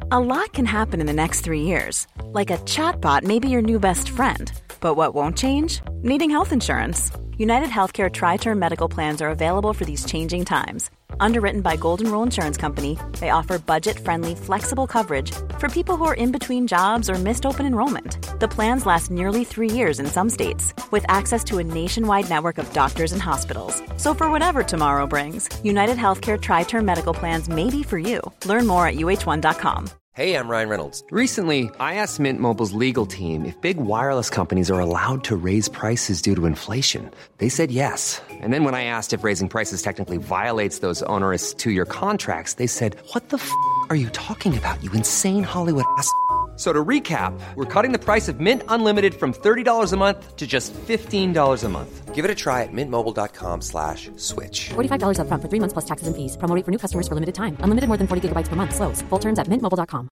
A lot can happen in the next 3 years. Like a chatbot may be your new best friend. But what won't change? Needing health insurance. United Healthcare Tri-Term Medical Plans are available for these changing times. Underwritten by Golden Rule Insurance Company, they offer budget-friendly, flexible coverage for people who are in between jobs or missed open enrollment. The plans last nearly 3 years in some states, with access to a nationwide network of doctors and hospitals. So for whatever tomorrow brings, United Healthcare Tri-Term Medical Plans may be for you. Learn more at uh1.com. Hey, I'm Ryan Reynolds. Recently, I asked Mint Mobile's legal team if big wireless companies are allowed to raise prices due to inflation. They said yes. And then when I asked if raising prices technically violates those onerous 2-year contracts, they said, "What the f*** are you talking about, you insane Hollywood ass?" So to recap, we're cutting the price of Mint Unlimited from $30 a month to just $15 a month. Give it a try at mintmobile.com/switch. $45 up front for 3 months plus taxes and fees. Promo rate for new customers for limited time. Unlimited more than 40 gigabytes per month. Slows full terms at mintmobile.com.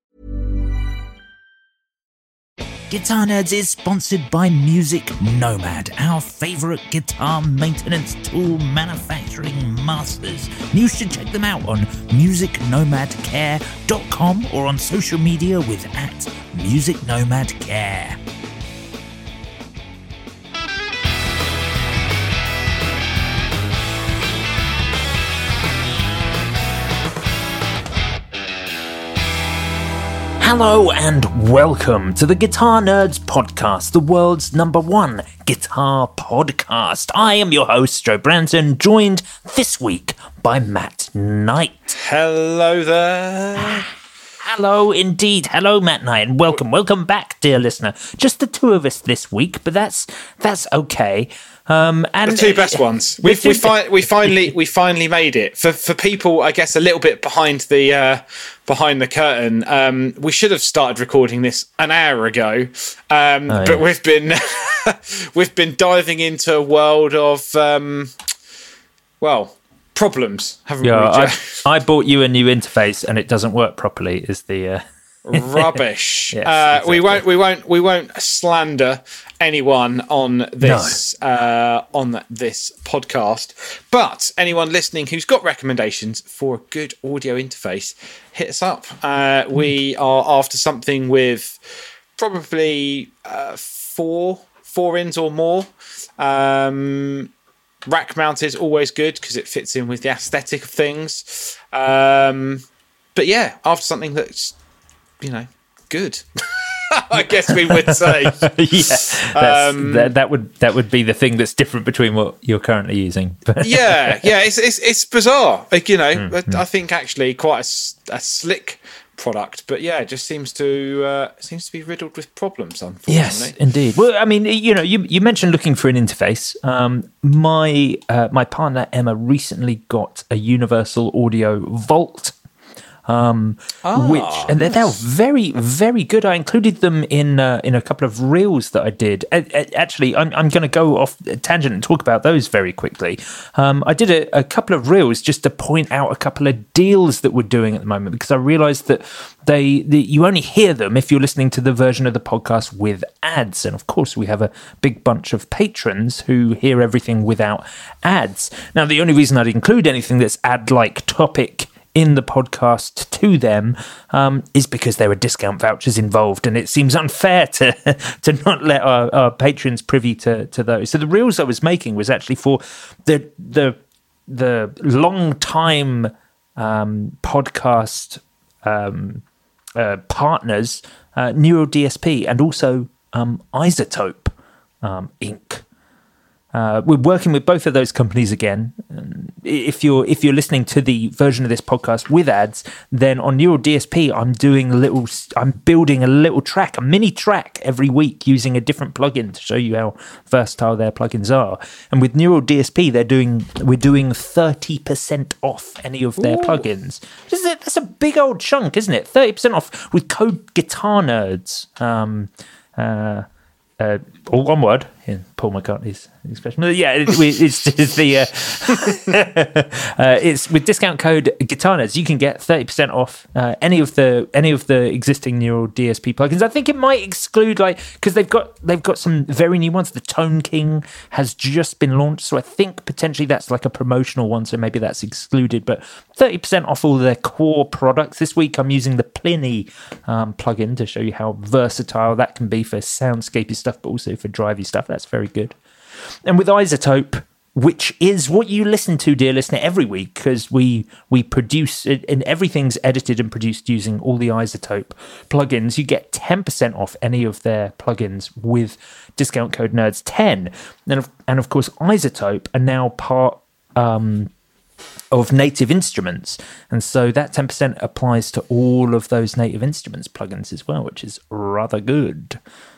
Guitar Nerds is sponsored by Music Nomad, our favourite guitar maintenance tool manufacturing masters. You should check them out on musicnomadcare.com or on social media with @musicnomadcare. Hello and welcome to the Guitar Nerds podcast, the world's #1 guitar podcast. I am your host, Joe Branson, joined this week by Matt Knight. Hello there. Hello indeed. Hello, Matt Knight, and welcome back, dear listener. Just the two of us this week, but that's okay. And the two best ones. We finally made it. For people, I guess, a little bit behind the curtain. We should have started recording this an hour ago, but we've been we've been diving into a world of problems, haven't we? I bought you a new interface and it doesn't work properly. Is the rubbish? Yes, exactly. We won't slander anyone on this this podcast, but anyone listening who's got recommendations for a good audio interface, hit us up. We are after something with probably four ins or more. Rack mount is always good because it fits in with the aesthetic of things. But yeah, after something that's, good. I guess we would say. That would be the thing that's different between what you're currently using. yeah, it's bizarre. I think actually quite a slick product, but yeah, it just seems to be riddled with problems, unfortunately. Yes, indeed. Well, I mean, you mentioned looking for an interface. My partner Emma recently got a Universal Audio Vault. Which they're very, very good. I included them in a couple of reels that I did. Actually, I'm going to go off a tangent and talk about those very quickly. I did a couple of reels just to point out a couple of deals that we're doing at the moment, because I realised that you only hear them if you're listening to the version of the podcast with ads. And of course, we have a big bunch of patrons who hear everything without ads. Now, the only reason I'd include anything that's ad-like topic in the podcast to them is because there are discount vouchers involved, and it seems unfair to not let our patrons privy to those. So the reels I was making was actually for the long time podcast partners, Neural DSP, and also Isotope Inc. We're working with both of those companies again. If you're listening to the version of this podcast with ads, then on Neural DSP, I'm building a little track, a mini track every week using a different plugin to show you how versatile their plugins are. And with Neural DSP, we're doing 30% off any of their plugins. That's a big old chunk, isn't it? 30% off with code Guitar Nerds. All one word, in Paul McCartney's expression. Yeah, it's the it's with discount code Guitar Nerds, you can get 30% off any of the existing Neural DSP plugins. I think it might exclude because they've got some very new ones. The Tone King has just been launched, so I think potentially that's like a promotional one, so maybe that's excluded. But 30% off all their core products this week. I'm using the Pliny plugin to show you how versatile that can be for soundscapey stuff, but also for drivey stuff. That's very good. And with iZotope, which is what you listen to, dear listener, every week, because we produce it, and everything's edited and produced using all the iZotope plugins, you get 10% off any of their plugins with discount code NERDS10. And of course, iZotope are now part of Native Instruments, and so that 10% applies to all of those Native Instruments plugins as well, which is rather good.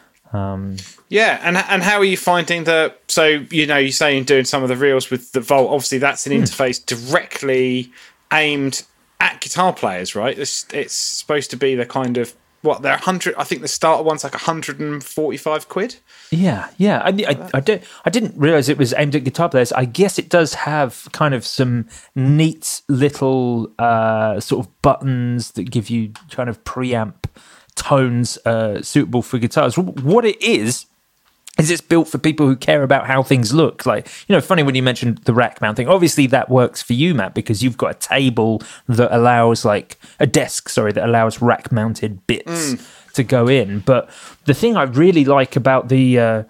Yeah, and how are you finding so you're saying doing some of the reels with the Volt, obviously that's an interface directly aimed at guitar players, right? It's supposed to be the kind of, they're 100, I think the starter one's like 145 quid. Yeah. I didn't realize it was aimed at guitar players. I guess it does have kind of some neat little sort of buttons that give you kind of preamp tones suitable for guitars. What it is it's built for people who care about how things look. Like, funny when you mentioned the rack mount thing. Obviously, that works for you, Matt, because you've got a table that allows, that allows rack mounted bits to go in. But the thing I really like about the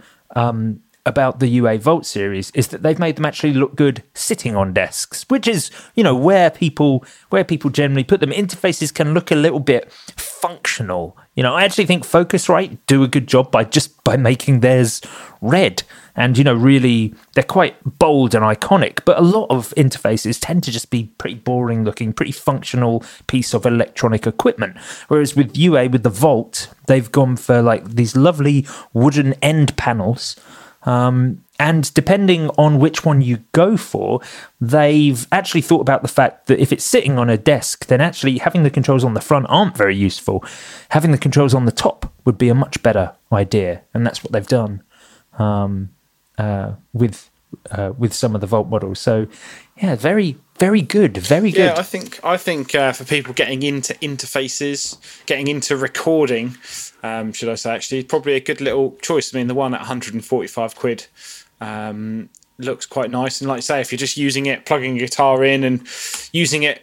UA Volt series is that they've made them actually look good sitting on desks, which is, where people generally put them. Interfaces can look a little bit functional. I actually think Focusrite do a good job by making theirs red. And, really, they're quite bold and iconic. But a lot of interfaces tend to just be pretty boring looking, pretty functional piece of electronic equipment. Whereas with UA, with the Volt, they've gone for these lovely wooden end panels. And depending on which one you go for, they've actually thought about the fact that if it's sitting on a desk, then actually having the controls on the front aren't very useful. Having the controls on the top would be a much better idea, and that's what they've done with some of the Volt models. So, yeah, very, very good, very good. Yeah, I think for people getting into interfaces, getting into recording, should I say, actually, probably a good little choice. I mean, the one at 145 quid looks quite nice. And like I say, if you're just using it, plugging a guitar in and using it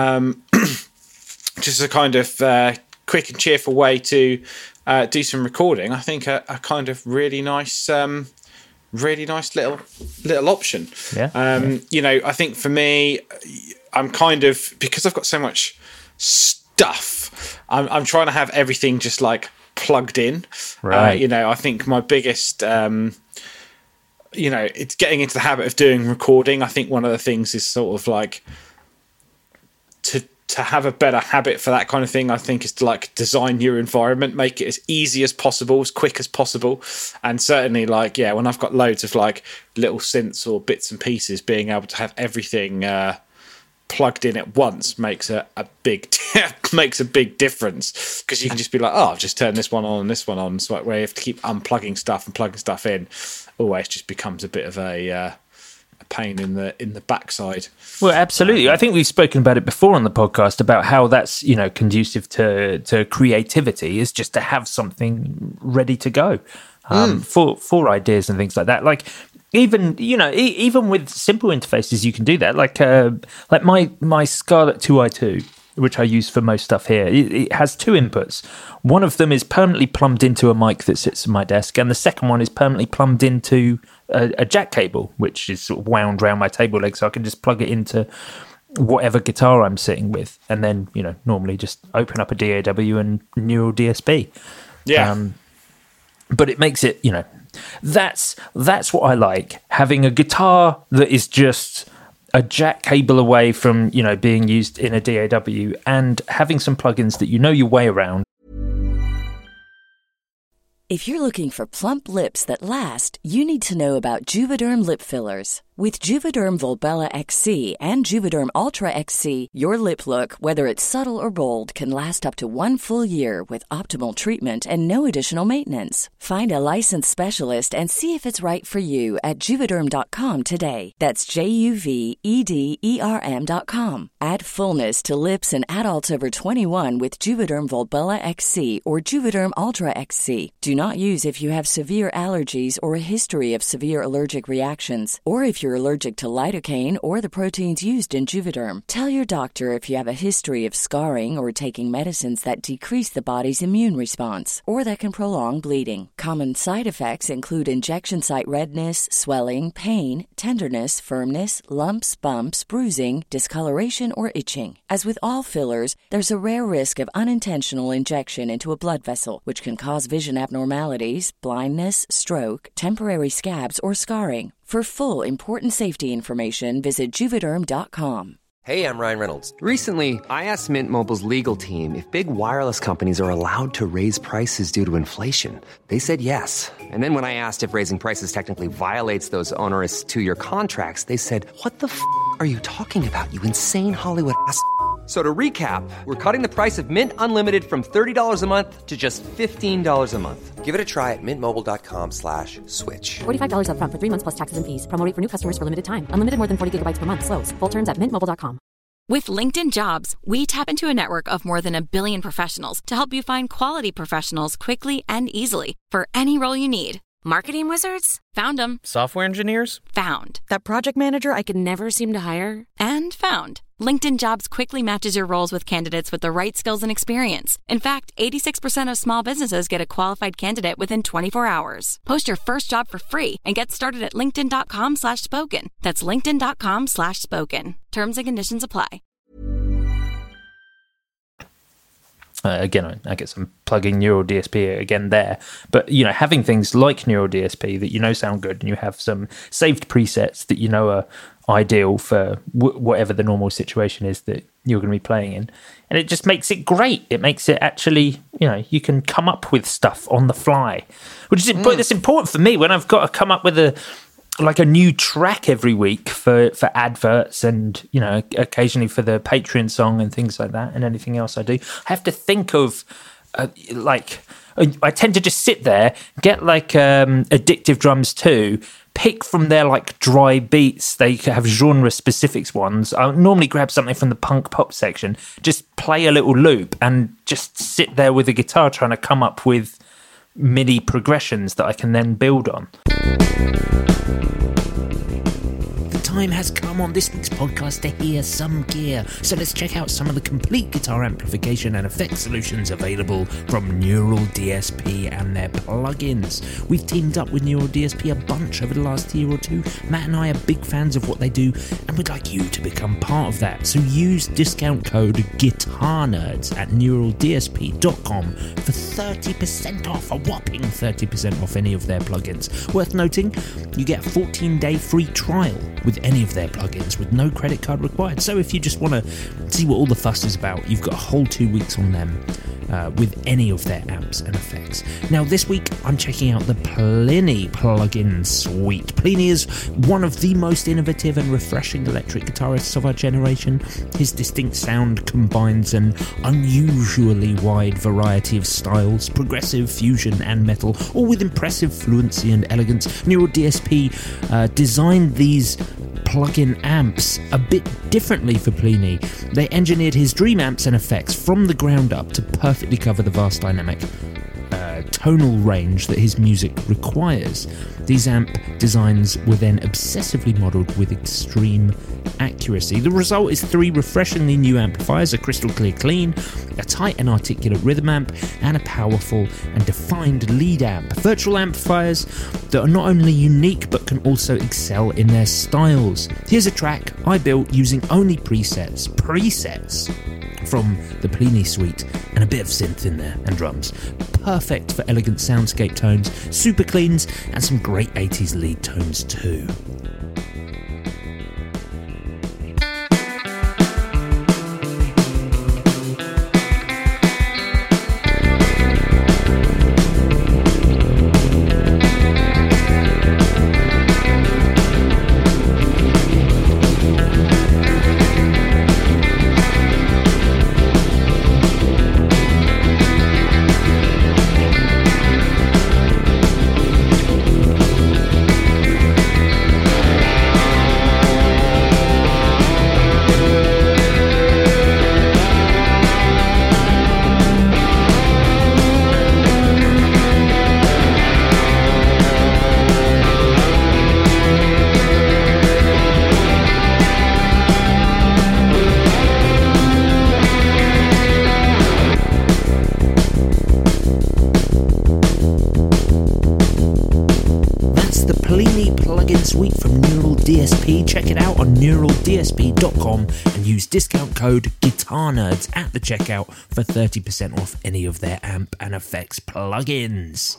just a kind of quick and cheerful way to do some recording, I think a kind of really nice little option. Yeah. I think for me, I'm kind of, because I've got so much stuff, I'm trying to have everything just plugged in. Right. I think my biggest, it's getting into the habit of doing recording. I think one of the things is sort of to have a better habit for that kind of thing, I think, is to design your environment, make it as easy as possible, as quick as possible. And certainly when I've got loads of little synths or bits and pieces, being able to have everything plugged in at once makes a big difference, because you can just be I'll just turn this one on and this one on. So where you have to keep unplugging stuff and plugging stuff in, always just becomes a bit of a pain in the backside. Well, absolutely. I think we've spoken about it before on the podcast about how that's conducive to creativity, is just to have something ready to go for ideas and things like that. Even even with simple interfaces, you can do that. Like my Scarlett 2i2, which I use for most stuff here, it has two inputs. One of them is permanently plumbed into a mic that sits on my desk, and the second one is permanently plumbed into a jack cable, which is sort of wound around my table leg, so I can just plug it into whatever guitar I'm sitting with, and then normally just open up a DAW and Neural DSP. Yeah. But it makes it, that's what I like, having a guitar that is just a jack cable away from being used in a DAW, and having some plugins that your way around. If you're looking for plump lips that last, you need to know about Juvederm lip fillers. With Juvederm Volbella XC and Juvederm Ultra XC, your lip look, whether it's subtle or bold, can last up to 1 full year with optimal treatment and no additional maintenance. Find a licensed specialist and see if it's right for you at Juvederm.com today. That's JUVEDERM.com. Add fullness to lips in adults over 21 with Juvederm Volbella XC or Juvederm Ultra XC. Do not use if you have severe allergies or a history of severe allergic reactions, or if you're allergic to lidocaine or the proteins used in Juvederm. Tell your doctor if you have a history of scarring or taking medicines that decrease the body's immune response or that can prolong bleeding. Common side effects include injection site redness, swelling, pain, tenderness, firmness, lumps, bumps, bruising, discoloration, or itching. As with all fillers, there's a rare risk of unintentional injection into a blood vessel, which can cause vision abnormalities, blindness, stroke, temporary scabs, or scarring. For full, important safety information, visit Juvederm.com. Hey, I'm Ryan Reynolds. Recently, I asked Mint Mobile's legal team if big wireless companies are allowed to raise prices due to inflation. They said yes. And then when I asked if raising prices technically violates those onerous 2-year contracts, they said, "What the f*** are you talking about, you insane Hollywood ass?" So to recap, we're cutting the price of Mint Unlimited from $30 a month to just $15 a month. Give it a try at mintmobile.com/switch. $45 up front for 3 months plus taxes and fees. Promo rate for new customers for limited time. Unlimited more than 40 gigabytes per month slows. Full terms at mintmobile.com. With LinkedIn Jobs, we tap into a network of more than 1 billion professionals to help you find quality professionals quickly and easily for any role you need. Marketing wizards? Found them. Software engineers? Found. That project manager I could never seem to hire? And found. LinkedIn Jobs quickly matches your roles with candidates with the right skills and experience. In fact, 86% of small businesses get a qualified candidate within 24 hours. Post your first job for free and get started at linkedin.com/spoken. That's linkedin.com/spoken. Terms and conditions apply. Again, I guess I'm plugging Neural DSP again there. But, having things like Neural DSP that sound good, and you have some saved presets that are ideal for whatever the normal situation is that you're going to be playing in. And it just makes it great. It makes it actually, you can come up with stuff on the fly, which is it's important for me when I've got to come up with a new track every week for adverts and, occasionally for the Patreon song and things like that, and anything else I do. I have to think of, I tend to just sit there, get Addictive Drums 2, pick from their dry beats. They have genre specifics ones. I'll normally grab something from the punk pop section, just play a little loop and just sit there with the guitar trying to come up with MIDI progressions that I can then build on. Time has come on this week's podcast to hear some gear, so let's check out some of the complete guitar amplification and effect solutions available from Neural DSP and their plugins. We've teamed up with Neural DSP a bunch over the last year or two. Matt and I are big fans of what they do, and we'd like you to become part of that. So use discount code GuitarNerds at neuraldsp.com for 30% off, a whopping 30% off any of their plugins. Worth noting, you get a 14-day free trial with any of their plugins with no credit card required. So if you just want to see what all the fuss is about, you've got a whole 2 weeks on them with any of their amps and effects. Now this week I'm checking out the Plini plugin suite. Plini is one of the most innovative and refreshing electric guitarists of our generation. His distinct sound combines an unusually wide variety of styles, progressive, fusion and metal, all with impressive fluency and elegance. Neural DSP designed these plug-in amps a bit differently for Plini. They engineered his dream amps and effects from the ground up to perfectly cover the vast dynamic tonal range that his music requires. These amp designs were then obsessively modelled with extreme accuracy. The result is 3 refreshingly new amplifiers, a crystal clear clean, a tight and articulate rhythm amp, and a powerful and defined lead amp. Virtual amplifiers that are not only unique but can also excel in their styles. Here's a track I built using only presets from the Plini suite and a bit of synth in there and drums. Perfect for elegant soundscape tones, super cleans, and some great 80s lead tones too. neuraldsp.com and use discount code GuitarNerds at the checkout for 30% off any of their amp and effects plugins.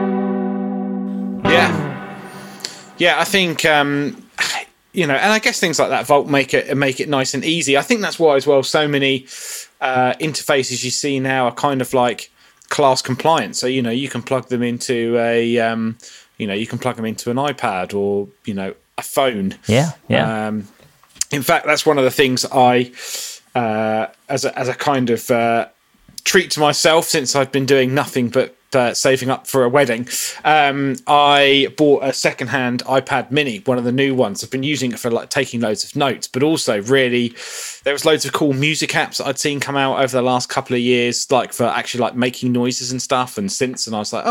Yeah, I think and I guess things like that Volt make it nice and easy. I think that's why as well so many interfaces you see now are kind of like class compliant. So you can plug them into a an iPad or a phone. Yeah. In fact, that's one of the things I as a kind of treat to myself, since I've been doing nothing but saving up for a wedding. I bought a secondhand iPad mini, one of the new ones. I've been using it for like taking loads of notes, but also really there was loads of cool music apps that I'd seen come out over the last couple of years, like for actually like making noises and stuff and synths, and I was like,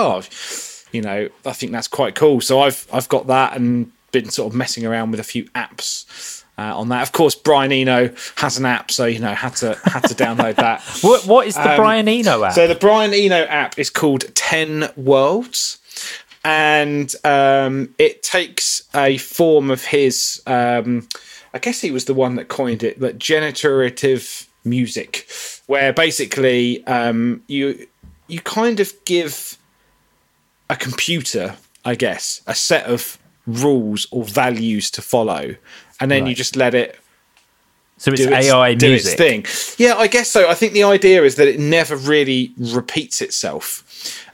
I think that's quite cool. So I've got that and been sort of messing around with a few apps on that. Of course, Brian Eno has an app, so had to download that. What is the Brian Eno app? So the Brian Eno app is called 10 Worlds, and it takes a form of his. I guess he was the one that coined it, but generative music, where basically you kind of give a computer, I guess, a set of rules or values to follow, and then you just let it. So it's AI do music. Its thing. Yeah, I guess so. I think the idea is that it never really repeats itself.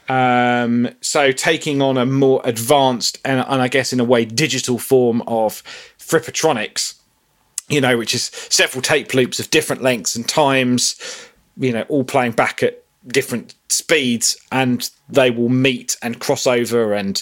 So taking on a more advanced and I guess in a way digital form of Frippertronics, which is several tape loops of different lengths and times, all playing back at different speeds, and they will meet and cross over and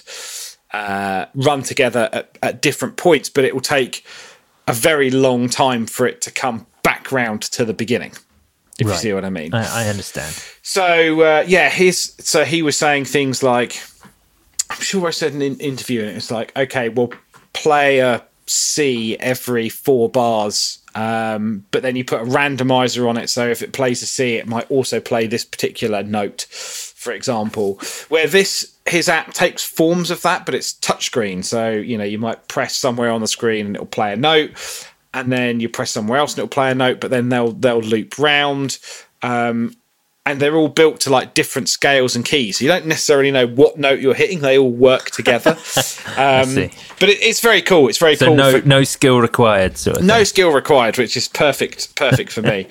run together at different points, but it will take a very long time for it to come back round to the beginning, if you see what I mean. I understand. So he was saying things like, I'm sure I said in an interview, and it's like, okay, well, play a C every 4 bars, but then you put a randomizer on it, so if it plays a C, it might also play this particular note, for example. Where his app takes forms of that, but it's touchscreen, so you might press somewhere on the screen and it'll play a note, and then you press somewhere else and it'll play a note, but then they'll loop round, and they're all built to like different scales and keys, so you don't necessarily know what note you're hitting. They all work together. But it's very cool. It's very cool. No skill required. Sort of no skill required, which is perfect for me.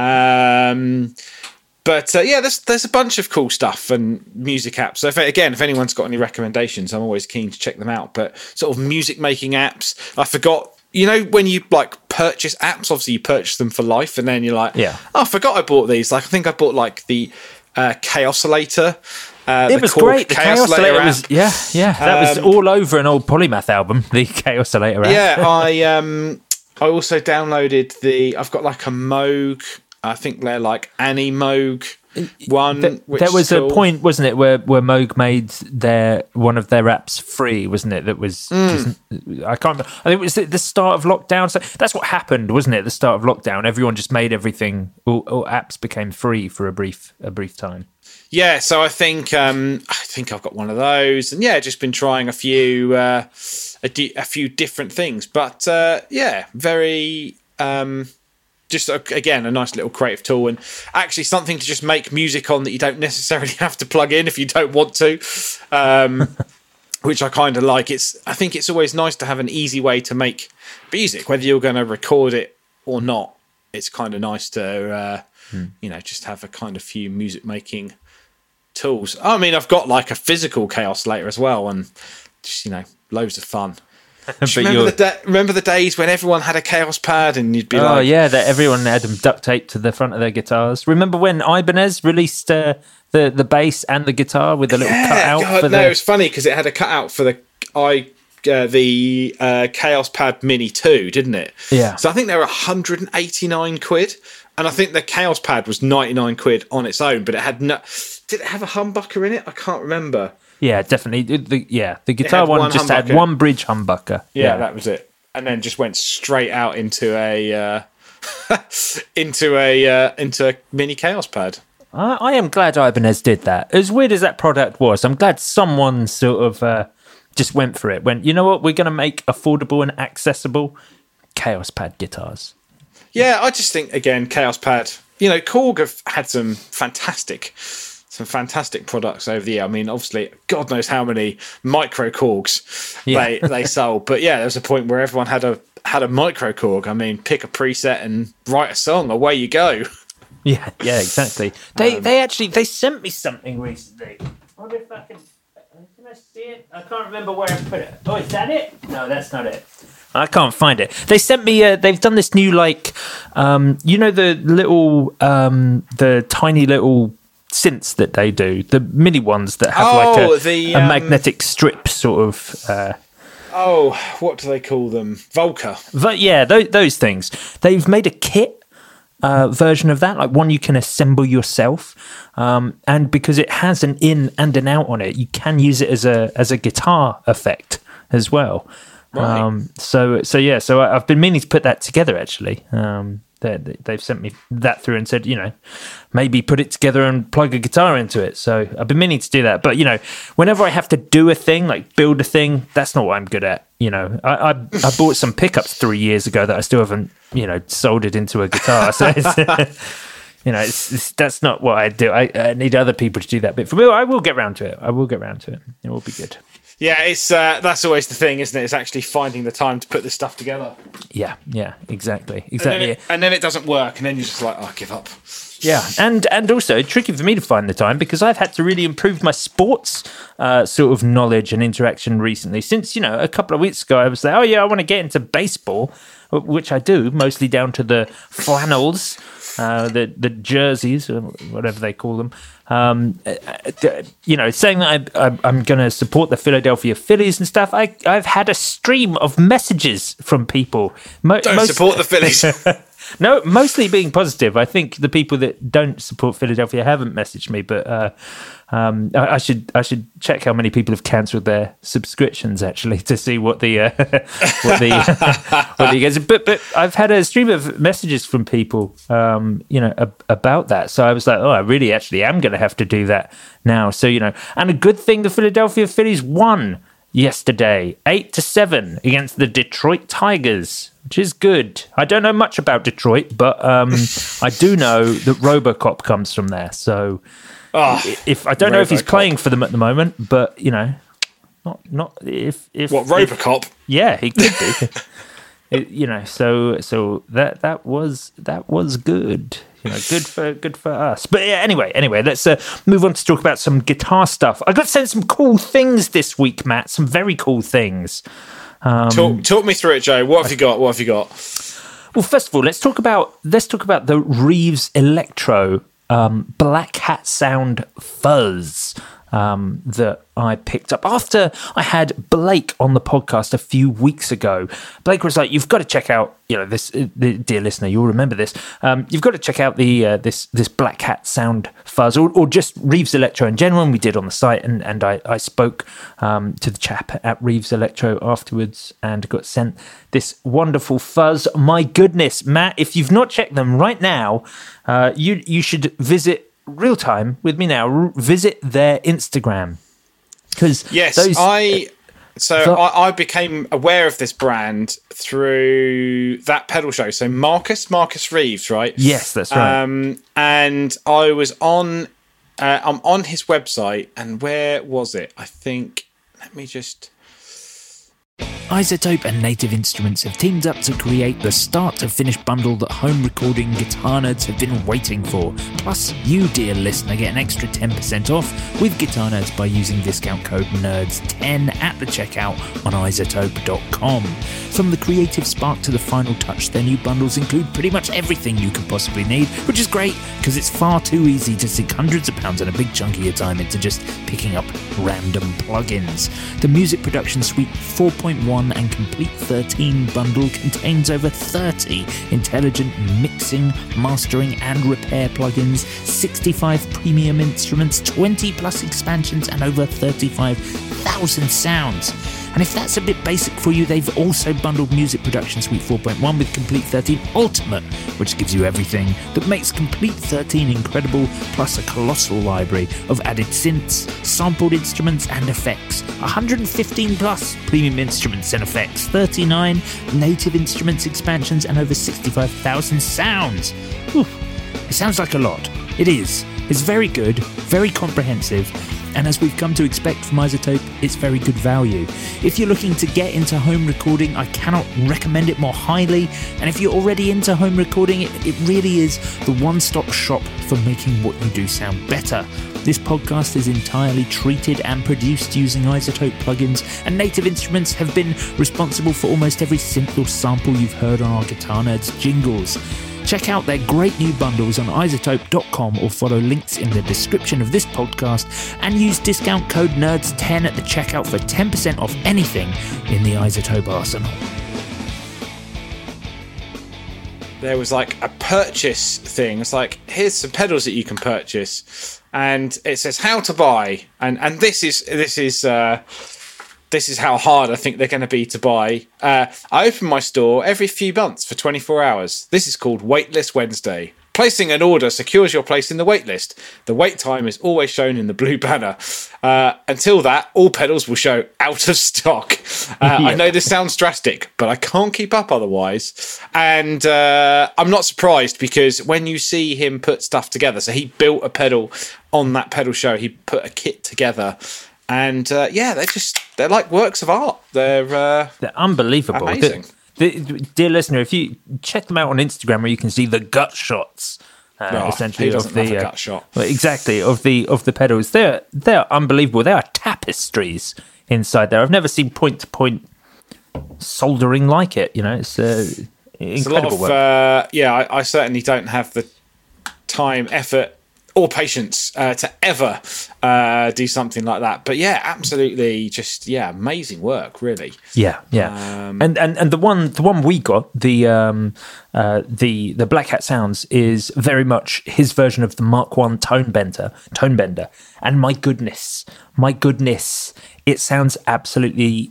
But there's a bunch of cool stuff and music apps. So if anyone's got any recommendations, I'm always keen to check them out. But sort of music making apps, I forgot. When you like purchase apps, obviously you purchase them for life, and then you're like, oh, I forgot I bought these. Like I think I bought like the Chaosillator. It was great. The Chaosillator was that was all over an old Polymath album. The Chaosillator app. Yeah, I also downloaded I've got like a Moog. I think they're like Annie Moog one. There was a point, wasn't it, where Moog made one of their apps free, wasn't it? That was just, I can't remember. I think it was the start of lockdown. So that's what happened, wasn't it? At the start of lockdown, everyone just made everything. All apps became free for a brief time. Yeah, so I think I've got one of those, and just been trying a few different things, but very. Just, again, a nice little creative tool, and actually something to just make music on that you don't necessarily have to plug in if you don't want to, which I kind of like. I think it's always nice to have an easy way to make music, whether you're going to record it or not. It's kind of nice to, just have a kind of few music making tools. I mean, I've got like a physical Chaosillator as well, and just, loads of fun. Remember the days when everyone had a Chaos Pad and you'd be like... Oh, yeah, that everyone had them duct taped to the front of their guitars. Remember when Ibanez released the bass and the guitar with a little cutout? It was funny because it had a cutout for the Chaos Pad Mini 2, didn't it? Yeah. So I think they were 189 quid, and I think the Chaos Pad was 99 quid on its own, but it had no... Did it have a humbucker in it? I can't remember. Yeah, definitely. The guitar one just had one bridge humbucker. Yeah, that was it, and then just went straight out into a into a mini Chaos Pad. I am glad Ibanez did that. As weird as that product was, I'm glad someone sort of just went for it. Went, you know what? We're going to make affordable and accessible Chaos Pad guitars. Yeah, I just think, again, Chaos Pad, you know, Korg have had some fantastic products over the year. I mean, obviously, God knows how many micro Korgs they sold. But yeah, there was a point where everyone had a micro Korg. I mean, pick a preset and write a song, away you go. Yeah, exactly. They sent me something recently. I wonder if I can I see it? I can't remember where I put it. Oh, is that it? No, that's not it. I can't find it. They sent me. They've done this new, like, you know, the little, the tiny little synths that they do, the mini ones that have a magnetic strip sort of. What do they call them? Volca. But yeah, those things. They've made a kit version of that, like one you can assemble yourself, and because it has an in and an out on it, you can use it as a guitar effect as well. Right. So I've been meaning to put that together, actually. They've sent me that through and said, you know, maybe put it together and plug a guitar into it. So I've been meaning to do that. But, you know, whenever I have to do a thing, like build a thing, that's not what I'm good at. You know, I bought some pickups 3 years ago that I still haven't, you know, soldered into a guitar. So, you know, that's not what I do. I need other people to do that bit for me. I will get round to it. It will be good. Yeah, it's that's always the thing, isn't it? It's actually finding the time to put this stuff together. Yeah, exactly. And then it doesn't work, and then you're just like, oh, give up. Yeah, and also tricky for me to find the time because I've had to really improve my sports sort of knowledge and interaction recently. Since, you know, a couple of weeks ago, I was like, oh yeah, I want to get into baseball, which I do, mostly down to the flannels, the jerseys, or whatever they call them. You know, saying that I'm going to support the Philadelphia Phillies and stuff. I've had a stream of messages from people. Don't support the Phillies. No, mostly being positive. I think the people that don't support Philadelphia haven't messaged me, but I should check how many people have cancelled their subscriptions actually to see what the what the guys. But I've had a stream of messages from people, you know, about that. So I was like, oh, I really actually am going to have to do that now. So, you know, and a good thing the Philadelphia Phillies won yesterday, 8-7 against the Detroit Tigers, which is good. I don't know much about Detroit, but I do know that RoboCop comes from there. So if I don't know if he's playing for them at the moment, but you know, not if what RoboCop? Yeah, he could be. You know, so that was good. You know, good for us. But yeah, anyway, let's move on to talk about some guitar stuff. I got sent some cool things this week, Matt. Some very cool things. Talk me through it, Joe. What have you got? Well, first of all, let's talk about the Reeves Electro Black Hat Sound Fuzz that I picked up after I had Blake on the podcast a few weeks ago. Blake was like, "You've got to check out, you know, this, dear listener, you'll remember this. You've got to check out the this Black Hat Sound Fuzz, or just Reeves Electro in general." And we did on the site, and I spoke to the chap at Reeves Electro afterwards, and got sent this wonderful fuzz. My goodness, Matt, if you've not checked them right now, you should visit. Real time with me now. Visit their Instagram because I became aware of this brand through that pedal show. So Marcus Reeves, right? Yes, that's right. And I was on. I'm on his website, and where was it? I think. Let me just. iZotope and Native Instruments have teamed up to create the start-to-finish bundle that home recording guitar nerds have been waiting for. Plus, you, dear listener, get an extra 10% off with Guitar Nerds by using discount code NERDS10 at the checkout on iZotope.com. From the creative spark to the final touch, their new bundles include pretty much everything you could possibly need, which is great because it's far too easy to sink hundreds of pounds and a big chunk of your time into just picking up random plugins. The Music Production Suite 4.1 and Complete 13 bundle contains over 30 intelligent mixing, mastering and repair plugins, 65 premium instruments, 20 plus expansions and over 35,000 sounds. And if that's a bit basic for you, they've also bundled Music Production Suite 4.1 with Complete 13 Ultimate, which gives you everything that makes Complete 13 incredible, plus a colossal library of added synths, sampled instruments and effects, 115 plus premium instruments and effects, 39 native instruments expansions, and over 65,000 sounds. Whew. It sounds like a lot. It is. It's very good, very comprehensive, and as we've come to expect from iZotope, it's very good value. If you're looking to get into home recording, I cannot recommend it more highly, and if you're already into home recording, it really is the one-stop shop for making what you do sound better. This podcast is entirely treated and produced using iZotope plugins, and Native Instruments have been responsible for almost every synth or sample you've heard on our Guitar Nerds jingles. Check out their great new bundles on iZotope.com or follow links in the description of this podcast and use discount code NERDS10 at the checkout for 10% off anything in the iZotope arsenal. There was like a purchase thing. It's like, here's some pedals that you can purchase, and it says how to buy, and this is how hard I think they're going to be to buy. I open my store every few months for 24 hours. This is called Waitlist Wednesday. Placing an order secures your place in the waitlist. The wait time is always shown in the blue banner. Until that, all pedals will show out of stock. I know this sounds drastic, but I can't keep up otherwise. And I'm not surprised, because when you see him put stuff together, so he built a pedal on that pedal show, he put a kit together. And they're like works of art. They're unbelievable. Amazing. Dear listener, if you check them out on Instagram, where you can see the gut shots, essentially of the gut shot. Exactly of the pedals. They're unbelievable. They are tapestries inside there. I've never seen point to point soldering like it. You know, it's incredible work. I certainly don't have the time, effort, or patience to ever do something like that. But yeah, absolutely, just amazing work, really. Yeah. And the one we got, the Black Hat Sounds, is very much his version of the Mark I tone bender. And my goodness, it sounds absolutely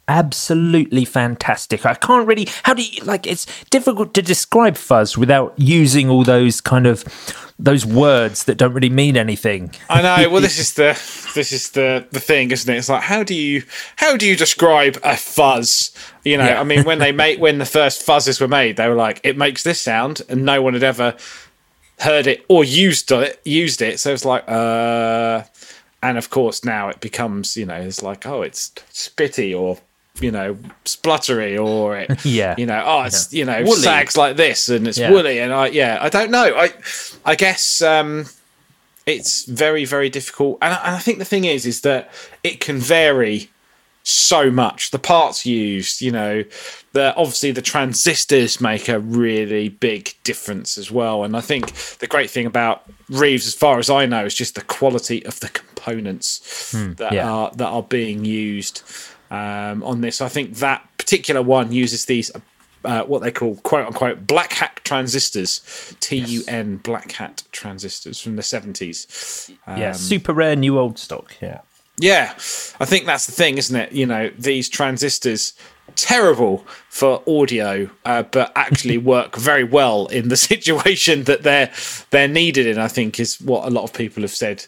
fantastic. I can't really, it's difficult to describe fuzz without using all those kind of those words that don't really mean anything. I know. Well, this is the thing, isn't it? It's like, how do you describe a fuzz? You know, I mean, when the first fuzzes were made, they were like, it makes this sound, and no one had ever heard it or used it. So it's like, and of course now it becomes, it's like, oh, it's spitty, or spluttery, or it, it's woolly. sags like this, and it's woolly, and I don't know. I guess it's very, very difficult, and I think the thing is that it can vary so much. The parts used, obviously the transistors make a really big difference as well. And I think the great thing about Reeves, as far as I know, is just the quality of the components that are being used on this. I think that particular one uses these what they call quote unquote black hat transistors, TUN black hat transistors from the 70s. Super rare new old stock. Yeah, I think that's the thing, isn't it? These transistors, terrible for audio, but actually work very well in the situation that they're needed in, I think, is what a lot of people have said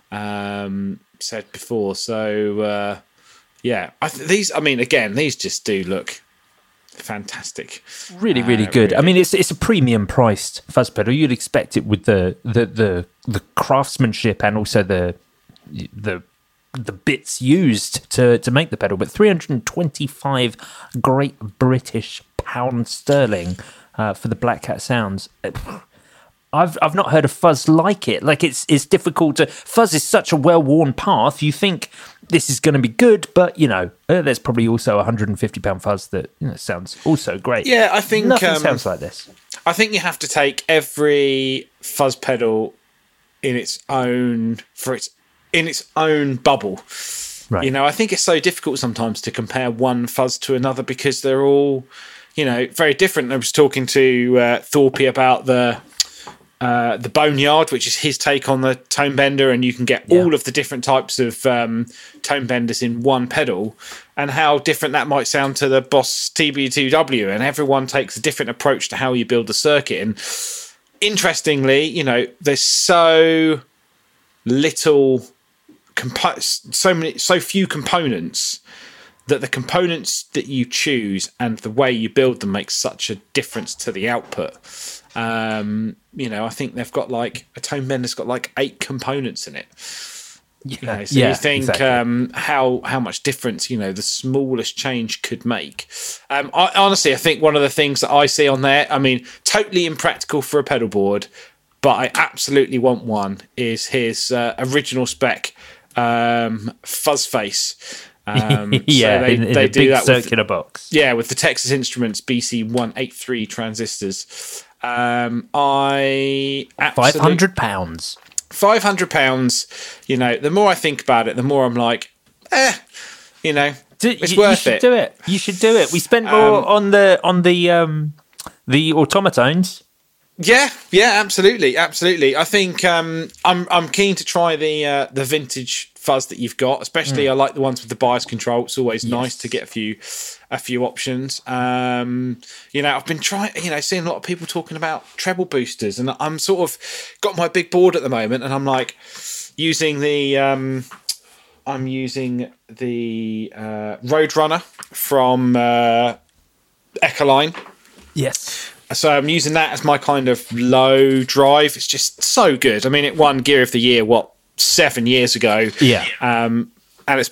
before. So, these just do look fantastic. Really, really good. Really. I mean, it's a premium priced fuzz pedal. You'd expect it with the craftsmanship and also the bits used to make the pedal, but 325 Great British pound sterling for the Black Hat Sounds. I've not heard a fuzz like it. Like it's difficult to. Fuzz is such a well-worn path. You think this is going to be good, but there's probably also a £150 fuzz that sounds also great. Yeah, I think nothing sounds like this. I think you have to take every fuzz pedal in its own bubble. Right. I think it's so difficult sometimes to compare one fuzz to another because they're all, very different. I was talking to Thorpe about the the Boneyard, which is his take on the tone bender, and you can get all of the different types of tone benders in one pedal, and how different that might sound to the Boss TB2W, and everyone takes a different approach to how you build the circuit. And interestingly, you know, there's so little so few components, that the components that you choose and the way you build them makes such a difference to the output. You know, I think they've got like a tone bender's got like 8 components in it. You know, so you think exactly. How much difference, you know, the smallest change could make. I think one of the things that I see on there, I mean, totally impractical for a pedal board, but I absolutely want one, is his original spec fuzz face. Yeah, so they do big that circular box. Yeah, with the Texas Instruments BC183 transistors. I £500. £500. You know, the more I think about it, the more I'm like, you know, it's worth it. Do it. You should do it. We spent more on the automatones. Yeah, absolutely. I think I'm keen to try the vintage fuzz that you've got, especially I like the ones with the bias control. It's always nice to get a few options. You know, I've been seeing a lot of people talking about treble boosters, and I'm sort of got my big board at the moment, and I'm like using the Roadrunner from Echoline. Yes. So I'm using that as my kind of low drive. It's just so good. I mean, it won Gear of the Year, 7 years ago? Yeah. And it's...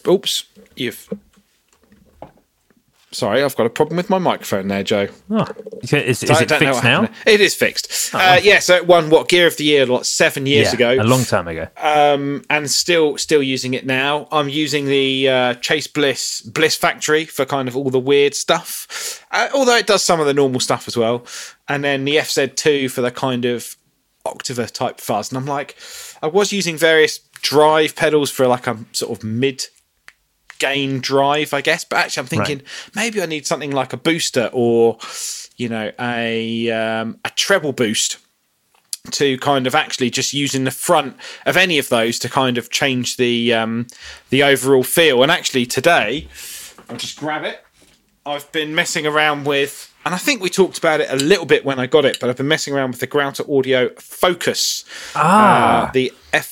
Sorry, I've got a problem with my microphone there, Joe. Oh. Is it fixed now? It is fixed. So it won, Gear of the Year 7 years ago. A long time ago. And still using it now. I'm using the Chase Bliss Factory for kind of all the weird stuff. Although it does some of the normal stuff as well. And then the FZ2 for the kind of Octava type fuzz. And I'm like, I was using various drive pedals for like a sort of mid-gain drive, I guess. But actually I'm thinking maybe I need something like a booster or, you know, a treble boost to kind of actually just using the front of any of those to kind of change the overall feel. And actually today, I'll just grab it. I've been messing around with, and I think we talked about it a little bit when I got it, but I've been messing around with the Grauter Audio Focus. The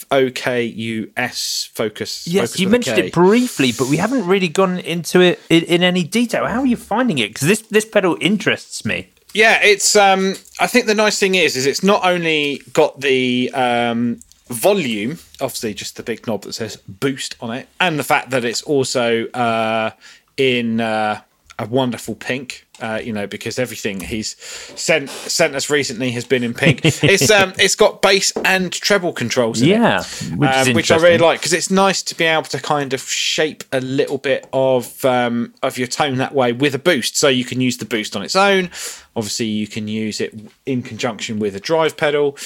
FOKUS Focus. Yes, Focus you mentioned it briefly, but we haven't really gone into it in any detail. How are you finding it? Because this pedal interests me. Yeah, it's. I think the nice thing is it's not only got the volume, obviously just the big knob that says boost on it, and the fact that it's also in a wonderful pink. You know, because everything he's sent us recently has been in pink. It's got bass and treble controls in it, which I really like, because it's nice to be able to kind of shape a little bit of your tone that way with a boost. So you can use the boost on its own. Obviously, you can use it in conjunction with a drive pedal.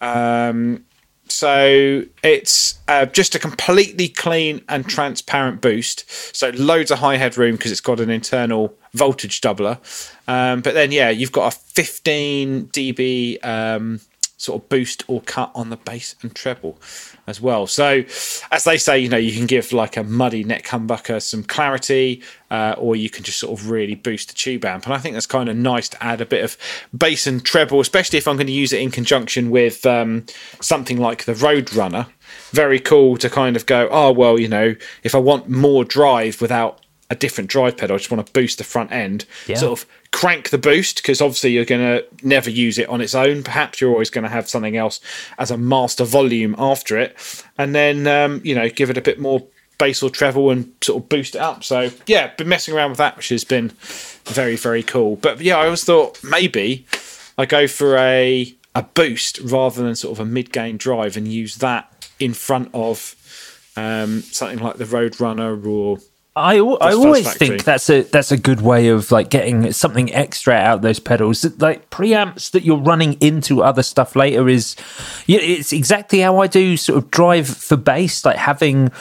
So it's just a completely clean and transparent boost. So loads of high headroom because it's got an internal voltage doubler. But then, you've got a 15 dB sort of boost or cut on the bass and treble as well. So as they say, you know, you can give like a muddy neck humbucker some clarity, or you can just sort of really boost the tube amp. And I think that's kind of nice to add a bit of bass and treble, especially if I'm going to use it in conjunction with something like the Roadrunner. Very cool to kind of go, oh, well, you know, if I want more drive without a different drive pedal, I just want to boost the front end, sort of crank the boost, because obviously you're going to never use it on its own. Perhaps you're always going to have something else as a master volume after it, and then you know, give it a bit more bass or treble and sort of boost it up. So been messing around with that, which has been very, very cool. But I always thought maybe I go for a boost rather than sort of a mid-gain drive and use that in front of something like the Roadrunner or I always think that's a good way of like getting something extra out of those pedals. Like preamps that you're running into other stuff later it's exactly how I do sort of drive for bass, like having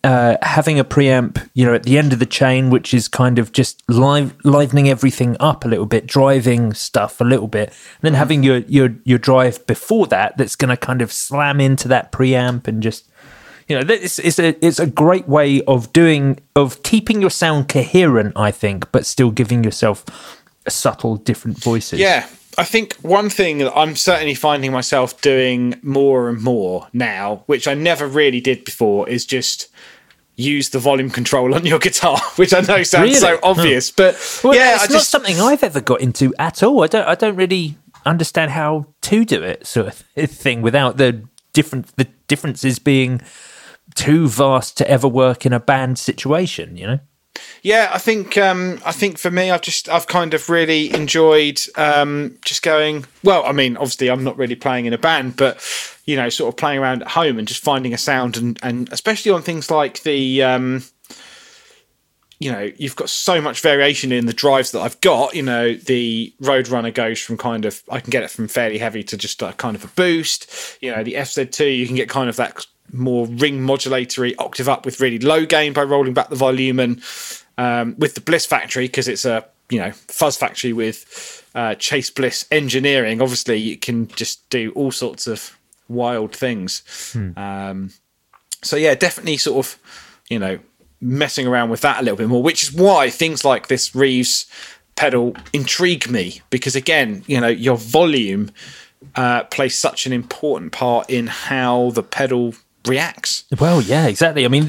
having a preamp, at the end of the chain, which is kind of just livening everything up a little bit, driving stuff a little bit, and then having your drive before that's going to kind of slam into that preamp and just, it's a great way of keeping your sound coherent, I think, but still giving yourself subtle different voices. Yeah. I think one thing that I'm certainly finding myself doing more and more now, which I never really did before, is just use the volume control on your guitar, which I know sounds so obvious, but it's not something I've ever got into at all. I don't really understand how to do it, sort of thing, without the differences being too vast to ever work in a band situation, Yeah, I think for me, I've kind of really enjoyed just going. Well, I mean, obviously, I'm not really playing in a band, but sort of playing around at home and just finding a sound, and especially on things like the, you've got so much variation in the drives that I've got. The Roadrunner goes from I can get it from fairly heavy to just kind of a boost. The FZ2, you can get kind of that more ring modulatory octave up with really low gain by rolling back the volume, and with the Bliss Factory, because it's a fuzz factory with Chase Bliss engineering, obviously you can just do all sorts of wild things. So yeah, definitely sort of messing around with that a little bit more, which is why things like this Reeves pedal intrigue me, because again, your volume plays such an important part in how the pedal reacts. Well, yeah, exactly. I mean,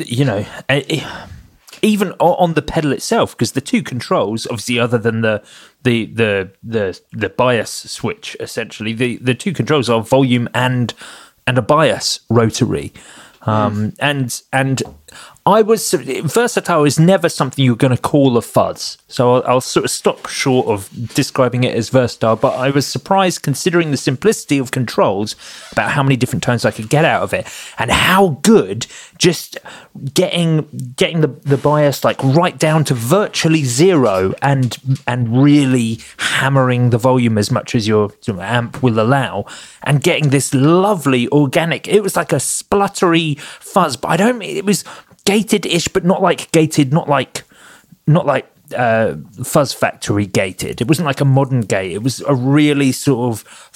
even on the pedal itself, because the two controls, obviously, other than the bias switch, essentially, the two controls are volume and a bias rotary. And I was versatile is never something you're going to call a fuzz, so I'll sort of stop short of describing it as versatile. But I was surprised, considering the simplicity of controls, about how many different tones I could get out of it, and how good just getting the bias right down to virtually zero, and really hammering the volume as much as your amp will allow, and getting this lovely organic. It was like a spluttery fuzz, but it was gated-ish, but not like gated, not like Fuzz Factory gated. It wasn't like a modern gate. It was a really sort of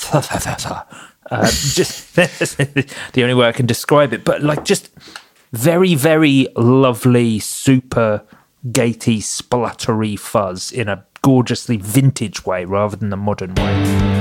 just the only way I can describe it. But just very, very lovely, super gatey, spluttery fuzz in a gorgeously vintage way rather than the modern way.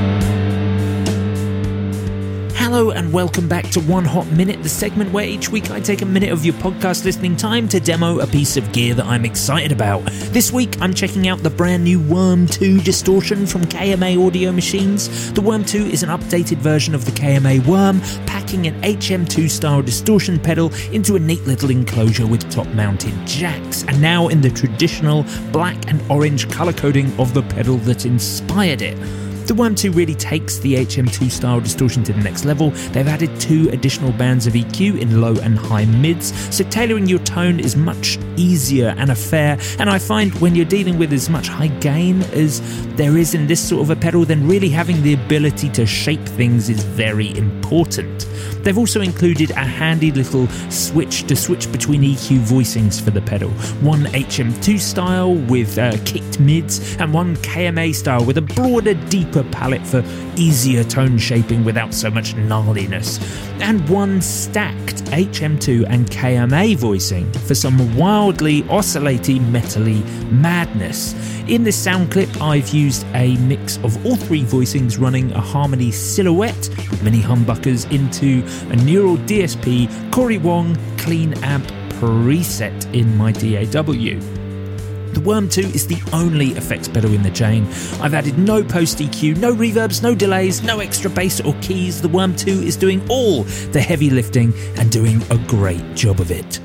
Hello and welcome back to One Hot Minute, the segment where each week I take a minute of your podcast listening time to demo a piece of gear that I'm excited about. This week I'm checking out the brand new Worm 2 distortion from KMA Audio Machines. The Worm 2 is an updated version of the KMA Worm, packing an HM2 style distortion pedal into a neat little enclosure with top mounted jacks, and now in the traditional black and orange colour coding of the pedal that inspired it. The Worm 2 really takes the HM2 style distortion to the next level. They've added 2 additional bands of EQ in low and high mids, so tailoring your tone is much easier and a fair, and I find when you're dealing with as much high gain as there is in this sort of a pedal, then really having the ability to shape things is very important. They've also included a handy little switch to switch between EQ voicings for the pedal. One HM2 style with kicked mids, and one KMA style with a broader, deeper palette for easier tone shaping without so much gnarliness. And one stacked HM2 and KMA voicing for some wildly oscillating metally madness. In this sound clip, I've used a mix of all 3 voicings running a Harmony Silhouette with mini humbuckers into a Neural DSP Corey Wong Clean Amp preset in my DAW. The Worm 2 is the only effects pedal in the chain. I've added no post EQ, no reverbs, no delays, no extra bass or keys. The Worm 2 is doing all the heavy lifting and doing a great job of it.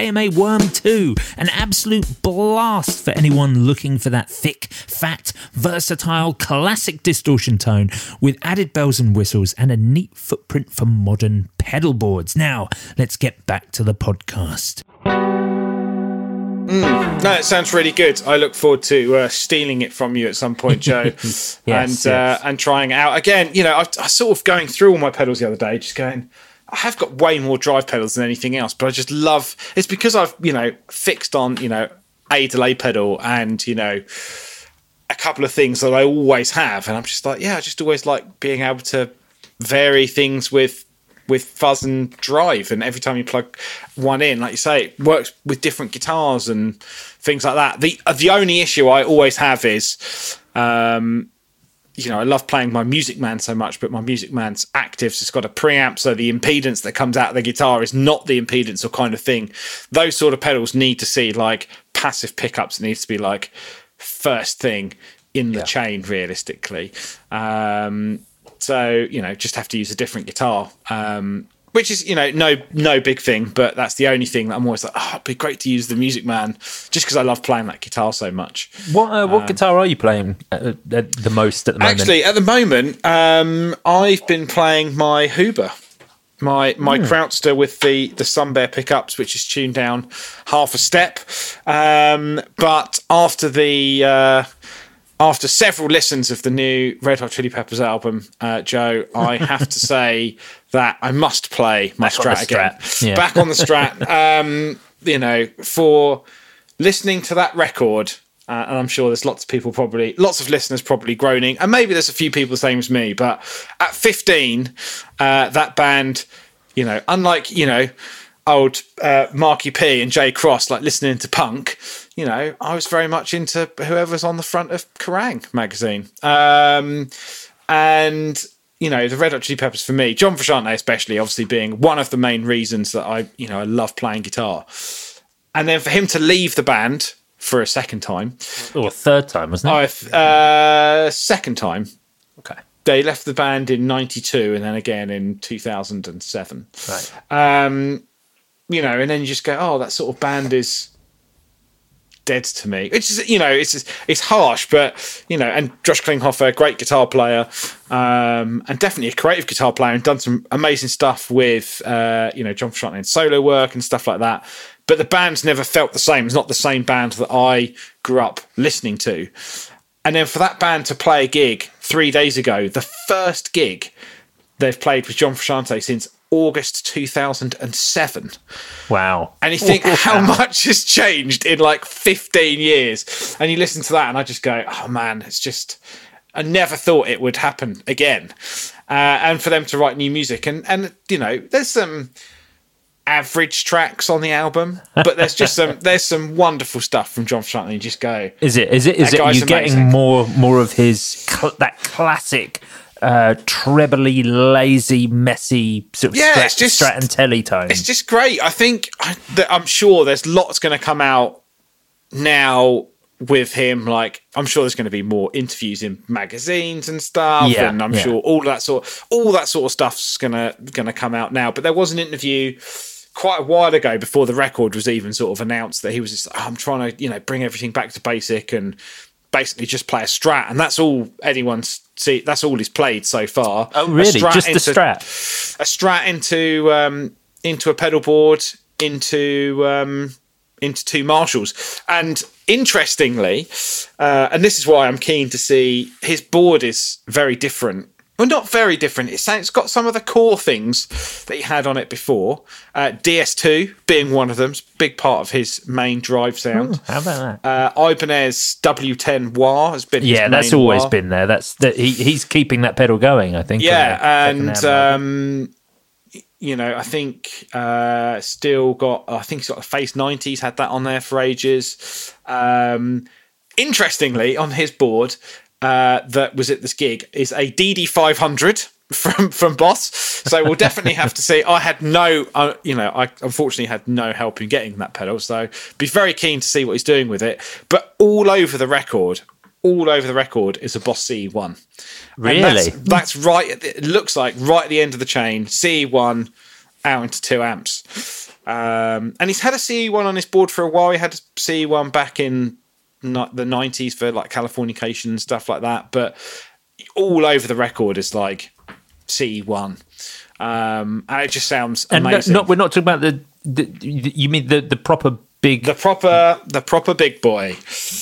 KMA Worm 2, an absolute blast for anyone looking for that thick, fat, versatile, classic distortion tone with added bells and whistles and a neat footprint for modern pedal boards. Now, let's get back to the podcast. No, it sounds really good. I look forward to stealing it from you at some point, Joe, and trying it out. Again, you know, I sort of going through all my pedals the other day, just going, I have got way more drive pedals than anything else, but I just love, it's because I've, you know, fixed on, you know, a delay pedal and, you know, a couple of things that I always have. And I'm just like, yeah, I just always like being able to vary things with fuzz and drive, and every time you plug one in, like you say, it works with different guitars and things like that. The only issue I always have is, you know, I love playing my Music Man so much, but my Music Man's actives, it's got a preamp, so the impedance that comes out of the guitar is not the impedance or kind of thing. Those sort of pedals need to see like passive pickups. It needs to be like first thing in the chain, realistically. So, you know, just have to use a different guitar, which is, you know, no big thing, but that's the only thing that I'm always like, oh, it'd be great to use the Music Man, just because I love playing that guitar so much. What guitar are you playing the most at the moment? Actually, at the moment, I've been playing my Huber, my Krautster with the Sunbear pickups, which is tuned down half a step. But after several listens of the new Red Hot Chili Peppers album, Joe, I have to say that I must play my Strat again. Yeah. Back on the Strat. You know, for listening to that record, and I'm sure there's lots of listeners probably groaning, and maybe there's a few people the same as me, but at 15, that band, you know, unlike, you know, old Marky P and Jay Cross, like listening to punk, you know, I was very much into whoever's on the front of Kerrang magazine. And, you know, the Red Hot Chili Peppers for me, John Frusciante especially, obviously being one of the main reasons that I love playing guitar. And then for him to leave the band for a second time. Or a third time, wasn't it? Second time. Okay. They left the band in 92 and then again in 2007. Right. You know, and then you just go, oh, that sort of band is dead to me. It's just, you know, it's harsh, but, you know, and Josh Klinghoffer, great guitar player, and definitely a creative guitar player, and done some amazing stuff with, you know, John Frusciante and solo work and stuff like that. But the band's never felt the same. It's not the same band that I grew up listening to. And then for that band to play a gig 3 days ago, the first gig they've played with John Frusciante since August 2007. Wow. And you think how much has changed in like 15 years. And you listen to that and I just go, oh man, it's just, I never thought it would happen again. And for them to write new music. And you know, there's some average tracks on the album, but there's just some wonderful stuff from John Frusciante. You just go, is it you getting more of his that classic trebly, lazy, messy sort of Strat and Telly tone? It's just great. I think I'm sure there's lots going to come out now with him. Like, I'm sure there's going to be more interviews in magazines and stuff, and I'm sure all that sort of stuff's going to come out now. But there was an interview quite a while ago before the record was even sort of announced that he was just, I'm trying to, you know, bring everything back to basic and basically just play a Strat, and that's all that's all he's played so far. Oh, really? Just the Strat? A Strat into a pedal board, into two Marshalls. And interestingly, and this is why I'm keen to see, his board is very different. Well, not very different. It's got some of the core things that he had on it before. DS2 being one of them, big part of his main drive sound. How about that? Ibanez W10 Wah has been his main that's always wah. been there. He's keeping that pedal going, I think. Yeah, and you know, I think still got. I think he's got the Face 90. He's had that on there for ages. Interestingly, on his board. That was at this gig is a DD500 from Boss. So we'll definitely have to see. I had I unfortunately had no help in getting that pedal. So be very keen to see what he's doing with it. But all over the record is a Boss CE1. Really? That's right. It looks like right at the end of the chain, CE1 out into 2 amps. And he's had a CE1 on his board for a while. He had a CE1 back in the 90s for like Californication and stuff like that. But all over the record is like CE1. And it just sounds amazing. We're not talking about you mean the proper big... The proper big boy.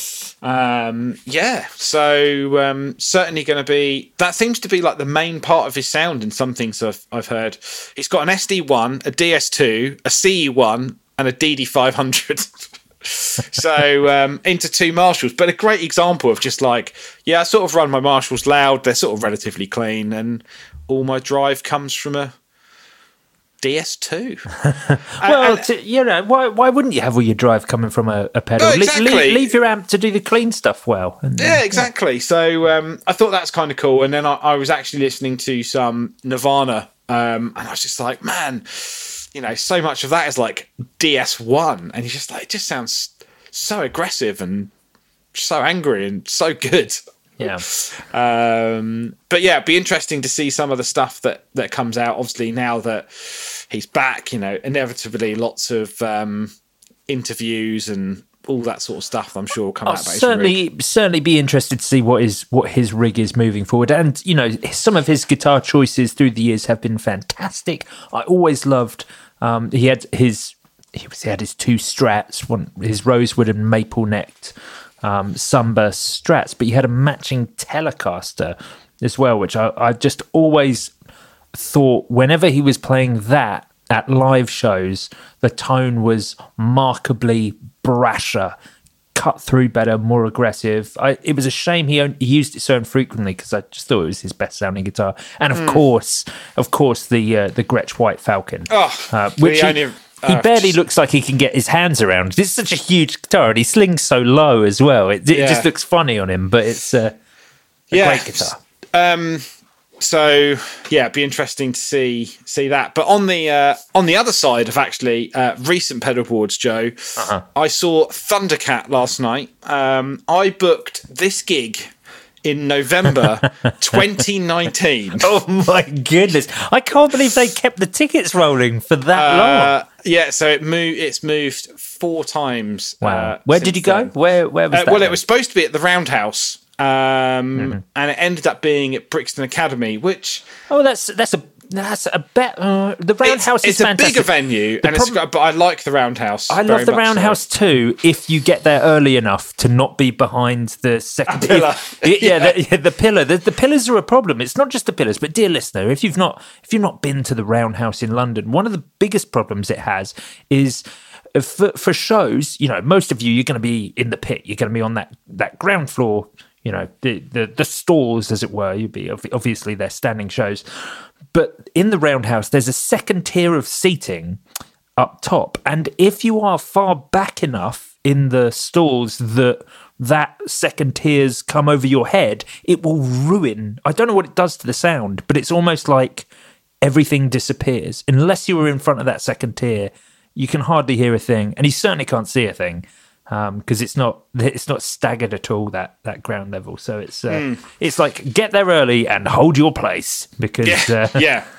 So certainly going to be... That seems to be like the main part of his sound in some things I've heard. He's got an SD1, a DS2, a CE1, and a DD500. So into two Marshalls, but a great example of just like, I sort of run my Marshalls loud. They're sort of relatively clean, and all my drive comes from a DS2. Why wouldn't you have all your drive coming from a pedal? No, exactly. Leave your amp to do the clean stuff well. Exactly. Yeah. So I thought that's kind of cool. And then I was actually listening to some Nirvana, and I was just like, man, so much of that is like DS1, and he's just like, it just sounds so aggressive and so angry and so good. Yeah. But yeah, it'd be interesting to see some of the stuff that comes out. Obviously, now that he's back, inevitably lots of interviews and all that sort of stuff, I'm sure, will come out about his rig. Certainly be interested to see what his rig is moving forward. And, some of his guitar choices through the years have been fantastic. I always loved, he had his two Strats, his rosewood and maple necked Sunburst Strats, but you had a matching Telecaster as well, which I just always thought whenever he was playing that at live shows, the tone was markedly brasher, cut through better, more aggressive. It was a shame he used it so infrequently, because I just thought it was his best sounding guitar. And of course, the Gretsch White Falcon, which he barely looks like he can get his hands around. It's such a huge guitar, and he slings so low as well. It just looks funny on him, but it's a great guitar. So it'd be interesting to see that. But on the other side of actually recent pedal boards, Joe, I saw Thundercat last night. I booked this gig in November 2019. Oh my goodness! I can't believe they kept the tickets rolling for that long. Yeah, so it's moved 4 times. Wow! Where did you go? Where was that? Well, it was supposed to be at the Roundhouse, and it ended up being at Brixton Academy, which that's a bet. The Roundhouse is fantastic. It's a bigger venue, but I like the Roundhouse. I love the Roundhouse too, if you get there early enough to not be behind the second pillar. The pillar. The pillars are a problem. It's not just the pillars, but dear listener, if you've not been to the Roundhouse in London, one of the biggest problems it has is for shows. Most of you're going to be in the pit. You're going to be on that ground floor. The stalls, as it were. You'd be obviously they're standing shows. But in the Roundhouse, there's a second tier of seating up top. And if you are far back enough in the stalls that second tier's come over your head, it will ruin. I don't know what it does to the sound, but it's almost like everything disappears. Unless you were in front of that second tier, you can hardly hear a thing. And you certainly can't see a thing. Because it's not staggered at all, that ground level. So it's like get there early and hold your place, because but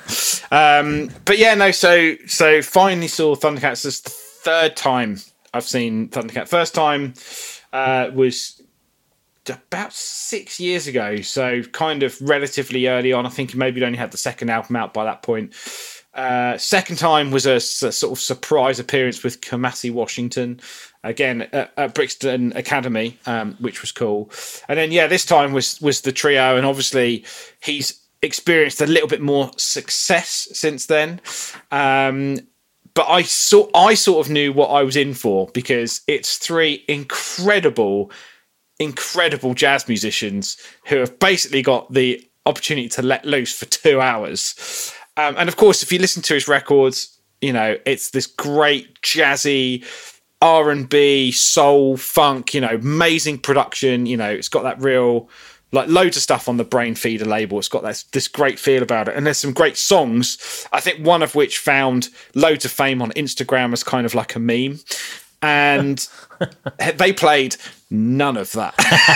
so finally saw Thundercats. This is the 3rd time I've seen Thundercat. First time was about 6 years ago, so kind of relatively early on. I think maybe he'd only had the second album out by that point. Second time was a sort of surprise appearance with Kamasi Washington, again at Brixton Academy, which was cool. And then this time was the trio, and obviously he's experienced a little bit more success since then. But I sort of knew what I was in for, because it's 3 incredible jazz musicians who have basically got the opportunity to let loose for 2 hours. And of course, if you listen to his records, it's this great jazzy R&B, soul, funk, amazing production. It's got that real, like, loads of stuff on the Brain Feeder label. It's got this great feel about it. And there's some great songs, I think one of which found loads of fame on Instagram as kind of like a meme. and they played none of that.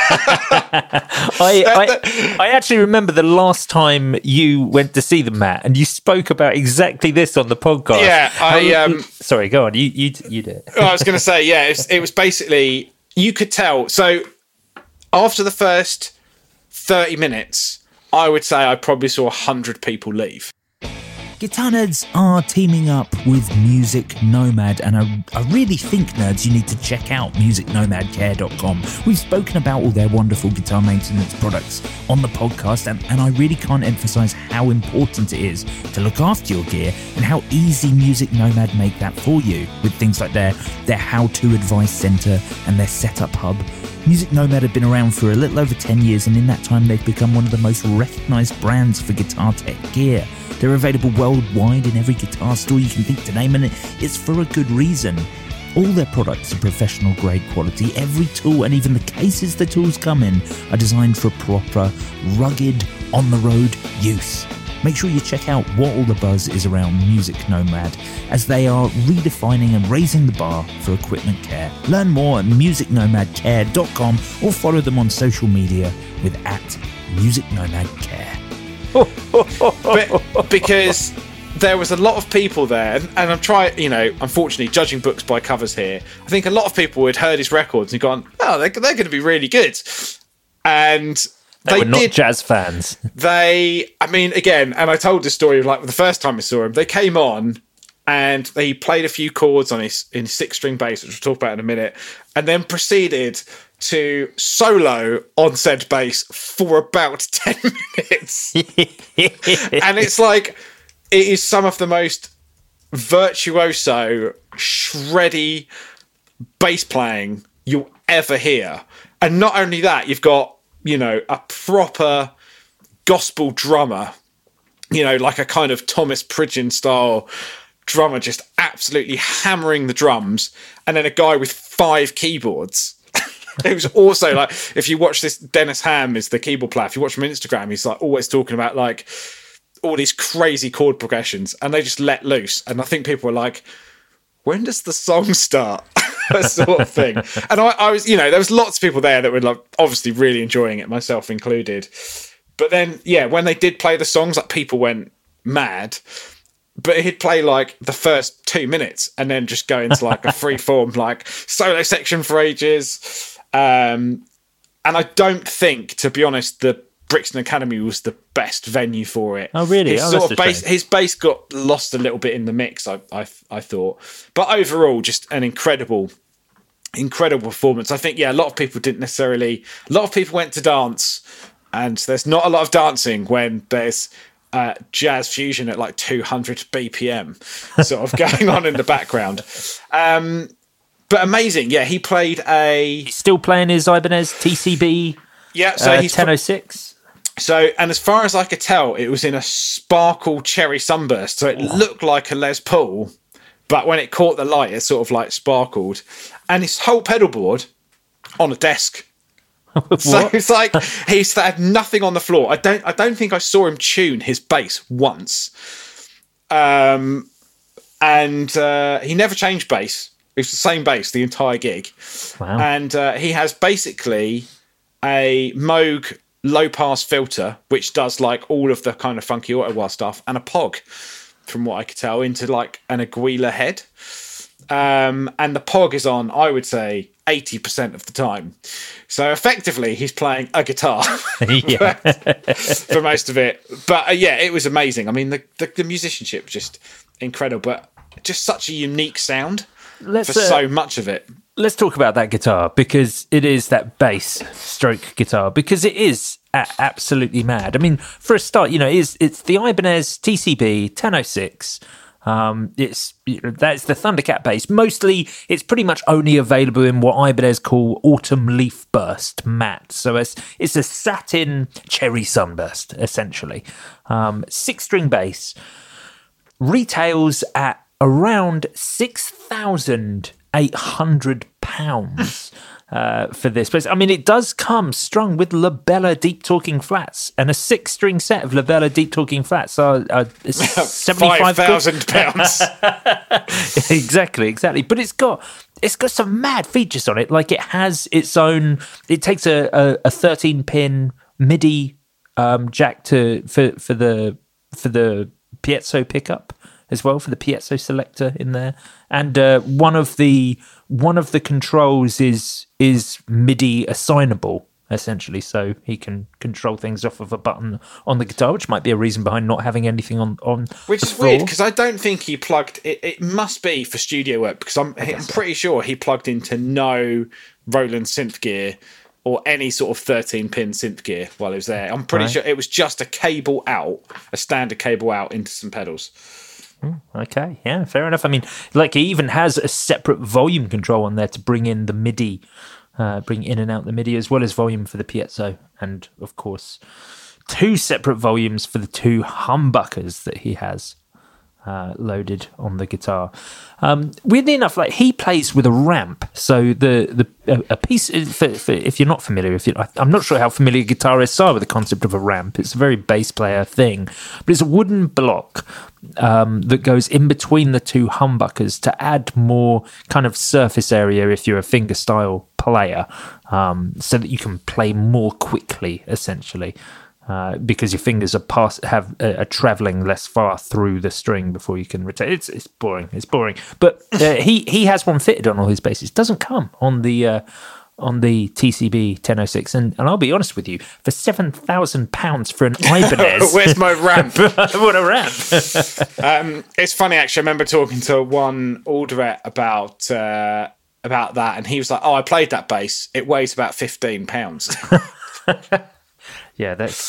I actually remember the last time you went to see them, Matt, and you spoke about exactly this on the podcast. Yeah, sorry, go on. You did it. I was going to say, yeah, it was basically, you could tell. So after the first 30 minutes, I would say I probably saw 100 people leave. Guitar Nerds are teaming up with Music Nomad, and I really think, nerds, you need to check out musicnomadcare.com. We've spoken about all their wonderful guitar maintenance products on the podcast, and I really can't emphasize how important it is to look after your gear and how easy Music Nomad make that for you with things like their how-to advice center and their setup hub. Music Nomad have been around for a little over 10 years, and in that time they've become one of the most recognized brands for guitar tech gear. They're available worldwide in every guitar store you can think to name, and it's for a good reason. All their products are professional grade quality. Every tool and even the cases the tools come in are designed for proper, rugged, on-the-road use. Make sure you check out what all the buzz is around Music Nomad, as they are redefining and raising the bar for equipment care. Learn more at musicnomadcare.com or follow them on social media with @musicnomadcare. But because there was a lot of people there, and I'm trying, unfortunately, judging books by covers here, I think a lot of people had heard his records and gone, oh, they're going to be really good. And they were not jazz fans. Again, and I told this story like the first time I saw him, they came on and they played a few chords on his 6-string bass, which we'll talk about in a minute, and then proceeded to solo on said bass for about 10 minutes. And it's like, it is some of the most virtuoso, shreddy bass playing you'll ever hear. And not only that, you've got, a proper gospel drummer, like a kind of Thomas Pridgeon style drummer, just absolutely hammering the drums. And then a guy with 5 keyboards. It was also like, if you watch this, Dennis Ham is the keyboard player. If you watch him on Instagram, he's like always talking about like all these crazy chord progressions, and they just let loose. And I think people were like, when does the song start? That sort of thing. And I was, there was lots of people there that were like obviously really enjoying it, myself included. But then, when they did play the songs, like people went mad. But he'd play like the first 2 minutes and then just go into like a free form like solo section for ages. And I don't think, to be honest, the Brixton Academy was the best venue for it. Oh, really? His bass got lost a little bit in the mix, I thought. But overall, just an incredible performance. I think, a lot of people didn't necessarily... A lot of people went to dance, and there's not a lot of dancing when there's jazz fusion at like 200 BPM sort of going on in the background. But amazing, he played He's still playing his Ibanez TCB. Yeah, so he's 1006. So, and as far as I could tell, it was in a sparkle cherry sunburst. So it looked like a Les Paul, but when it caught the light, it sort of like sparkled. And his whole pedal board on a desk. So it's like he's had nothing on the floor. I don't think I saw him tune his bass once. And he never changed bass. It was the same bass the entire gig. Wow. And he has basically a Moog low-pass filter, which does like all of the kind of funky auto-wah stuff, and a POG, from what I could tell, into like an Aguila head. And the POG is on, I would say, 80% of the time. So effectively, he's playing a guitar for most of it. But it was amazing. I mean, the musicianship was just incredible, but just such a unique sound. For so much of it. Let's talk about that guitar, because it is that bass stroke guitar, because it is absolutely mad. I mean, for a start, it's the Ibanez TCB 1006. That's the Thundercat bass. Mostly, it's pretty much only available in what Ibanez call Autumn Leaf Burst matte. So it's a satin cherry sunburst, essentially. 6-string bass, retails at around £6,800 for this place. I mean, it does come strung with Labella Deep Talking Flats, and a 6-string set of Labella Deep Talking Flats are £75,000. Exactly. But it's got some mad features on it. Like it has its own. It takes a 13-pin MIDI jack for the piezo pickup as well, for the piezo selector in there, and one of the controls is MIDI assignable, essentially, so he can control things off of a button on the guitar, which might be a reason behind not having anything on which is weird, because I don't think he plugged it. It must be for studio work, because I'm pretty sure he plugged into no Roland synth gear or any sort of 13-pin synth gear while he was there. I'm pretty sure it was just a standard cable out into some pedals. Okay, yeah, fair enough. I mean, like, he even has a separate volume control on there to bring in the MIDI, bring in and out the MIDI, as well as volume for the piezo, and of course 2 separate volumes for the 2 humbuckers that he has loaded on the guitar. Weirdly enough, like, he plays with a ramp, so a piece for if you're not familiar, I'm not sure how familiar guitarists are with the concept of a ramp. It's a very bass player thing, but it's a wooden block that goes in between the 2 humbuckers to add more kind of surface area if you're a fingerstyle player, so that you can play more quickly, essentially. Because your fingers are traveling less far through the string before you can rotate. It's boring. But he has one fitted on all his basses. Doesn't come on the TCB 1006, and I'll be honest with you, for £7,000 for an Ibanez, where's my ramp? What a ramp! It's funny, actually. I remember talking to one Alderette about that, and he was like, "Oh, I played that bass. It weighs about 15 pounds." Yeah, that's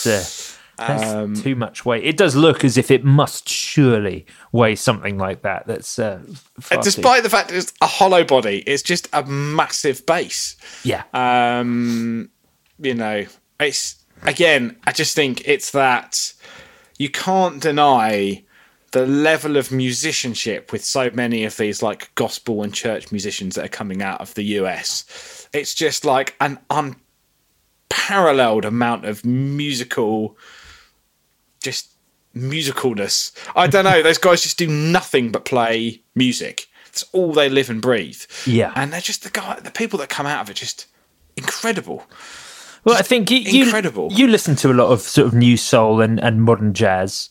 too much weight. It does look as if it must surely weigh something like that. That's despite the fact it's a hollow body, it's just a massive bass. Yeah. It's, again, I just think it's that you can't deny the level of musicianship with so many of these like gospel and church musicians that are coming out of the US. It's just like an unparalleled amount of musicalness. I don't know. Those guys just do nothing but play music. That's all they live and breathe. Yeah, and they're just the people that come out of it, just incredible. Well, I think incredible. You listen to a lot of sort of new soul and modern jazz,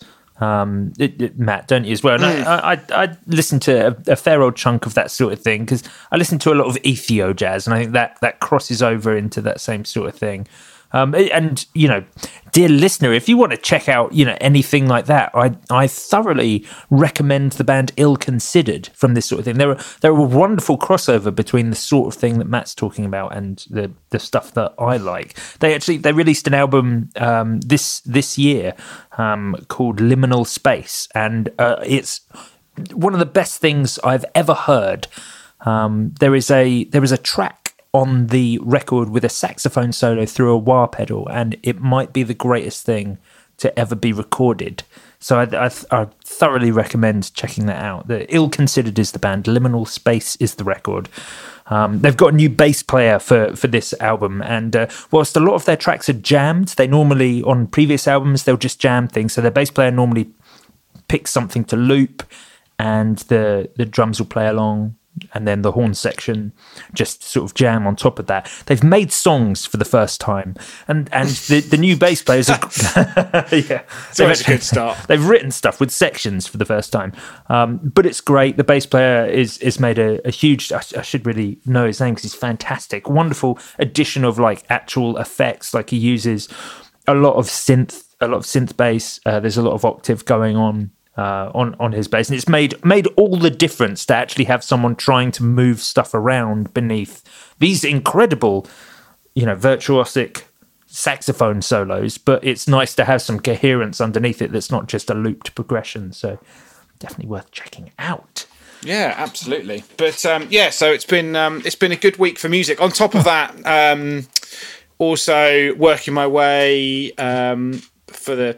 Matt, don't you as well? And I listen to a fair old chunk of that sort of thing, because I listen to a lot of Ethio jazz, and I think that crosses over into that same sort of thing. And, dear listener, if you want to check out, anything like that, I thoroughly recommend the band Ill Considered from this sort of thing. They're a wonderful crossover between the sort of thing that Matt's talking about and the stuff that I like. They released an album this year called Liminal Space, and it's one of the best things I've ever heard. There is a track on the record with a saxophone solo through a wah pedal, and it might be the greatest thing to ever be recorded. So I thoroughly recommend checking that out. The Ill Considered is the band, Liminal Space is the record. They've got a new bass player for this album, and whilst a lot of their tracks are jammed, they normally, on previous albums, they'll just jam things. So their bass player normally picks something to loop, and the drums will play along, and then the horn section just sort of jam on top of that. They've made songs for the first time, and the new bass players are yeah, it's always a good start. They've written stuff with sections for the first time, but it's great. The bass player is made a huge, I should really know his name because he's fantastic, wonderful addition of like actual effects. Like he uses a lot of synth bass. There's a lot of octave going on his bass, and it's made all the difference to actually have someone trying to move stuff around beneath these incredible, virtuosic saxophone solos. But it's nice to have some coherence underneath it that's not just a looped progression. So definitely worth checking out. Yeah, absolutely. But so it's been a good week for music. On top of that, also working my way for the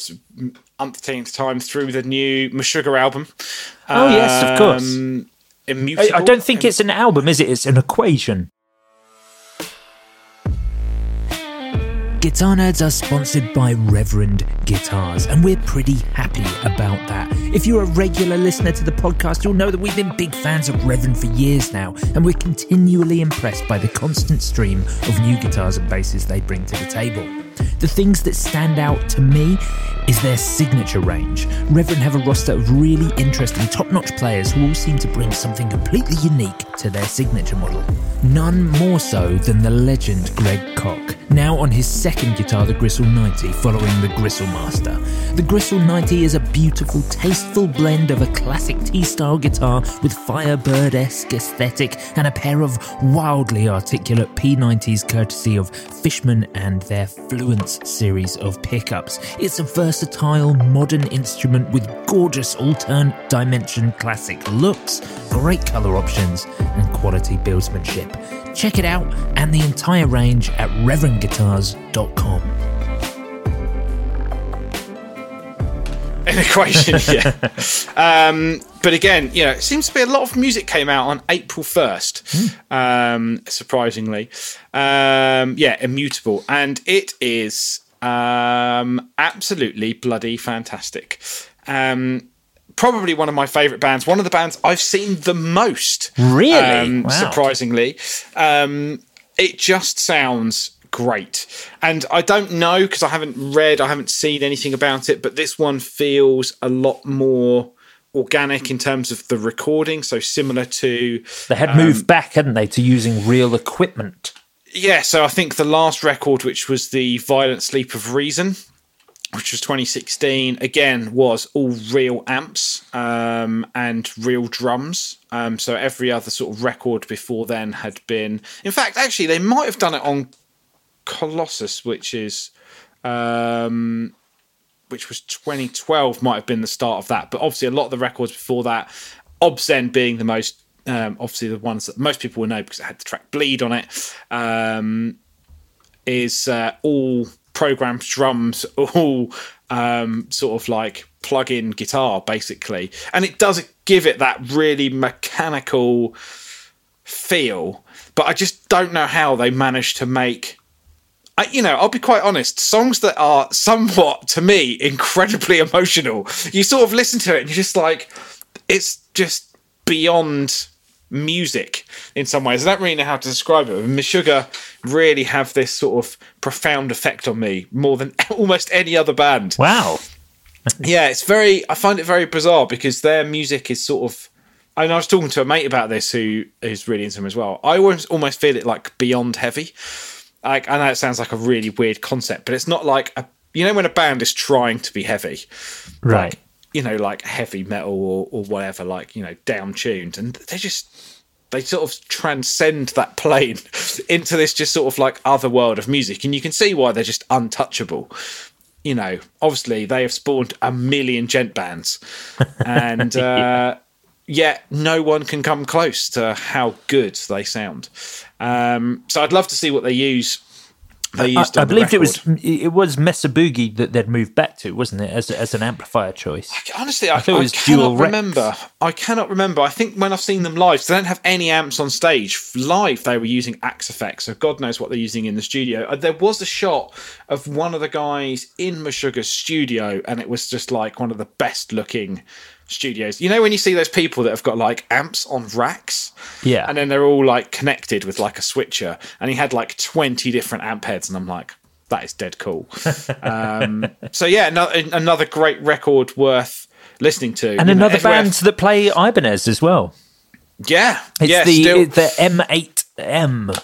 umpteenth time through the new Meshuggah album. Oh yes, of course. I don't think it's an album, is it? It's an equation. Guitar Nerds are sponsored by Reverend Guitars, and we're pretty happy about that. If you're a regular listener to the podcast, you'll know that we've been big fans of Reverend for years now, and we're continually impressed by the constant stream of new guitars and basses they bring to the table. The things that stand out to me is their signature range. Reverend have a roster of really interesting top-notch players who all seem to bring something completely unique to their signature model. None more so than the legend Greg Koch, now on his second guitar, the Gristle 90, following the Gristle Master. The Gristle 90 is a beautiful, tasteful blend of a classic T-style guitar with Firebird-esque aesthetic and a pair of wildly articulate P90s courtesy of Fishman and their Fluence series of pickups. It's a versatile, modern instrument with gorgeous alternate dimension classic looks, great colour options, and quality buildsmanship. Check it out and the entire range at reverendguitars.com. An equation, yeah. But again, it seems to be a lot of music came out on April 1st, surprisingly. Immutable. And it is absolutely bloody fantastic. Probably one of my favourite bands. One of the bands I've seen the most. Really? Wow. Surprisingly. It just sounds great. And I don't know, because I haven't seen anything about it, but this one feels a lot more organic in terms of the recording, so similar to... They had moved back, hadn't they, to using real equipment? Yeah, so I think the last record, which was the Violent Sleep of Reason, which was 2016, again, was all real amps and real drums. So every other sort of record before then had been... In fact, actually, they might have done it on Colossus, which was 2012, might have been the start of that. But obviously, a lot of the records before that, Obscene being the most, obviously the ones that most people will know because it had the track Bleed on it, is all programmed drums, all sort of like plug-in guitar, basically. And it does give it that really mechanical feel. But I just don't know how they managed to make... I'll be quite honest, songs that are somewhat, to me, incredibly emotional, you sort of listen to it and you're just like, it's just beyond music in some ways. I don't really know how to describe it. Meshuggah really have this sort of profound effect on me more than almost any other band. Wow. Yeah, I find it very bizarre because their music is sort of... I was talking to a mate about this who is really into them as well. I almost feel it like beyond heavy. Like, I know it sounds like a really weird concept, but it's not like when a band is trying to be heavy, right? Like heavy metal or whatever, like down tuned, and they sort of transcend that plane into this just sort of like other world of music, and you can see why they're just untouchable. Obviously they have spawned a million gent bands, and yet no one can come close to how good they sound. So I'd love to see what they use. I believe it was Mesa Boogie that they'd moved back to, wasn't it, as an amplifier choice? Honestly, I cannot remember. I cannot remember. I think when I've seen them live, so they don't have any amps on stage. Live, they were using Axe Effects, so God knows what they're using in the studio. There was a shot of one of the guys in Meshuggah's studio, and it was just like one of the best looking studios. When you see those people that have got like amps on racks, yeah, and then they're all like connected with like a switcher, and he had like 20 different amp heads, and I'm like, that is dead cool. So yeah, another great record worth listening to, and another band that play Ibanez as well. Yeah, it's the M8M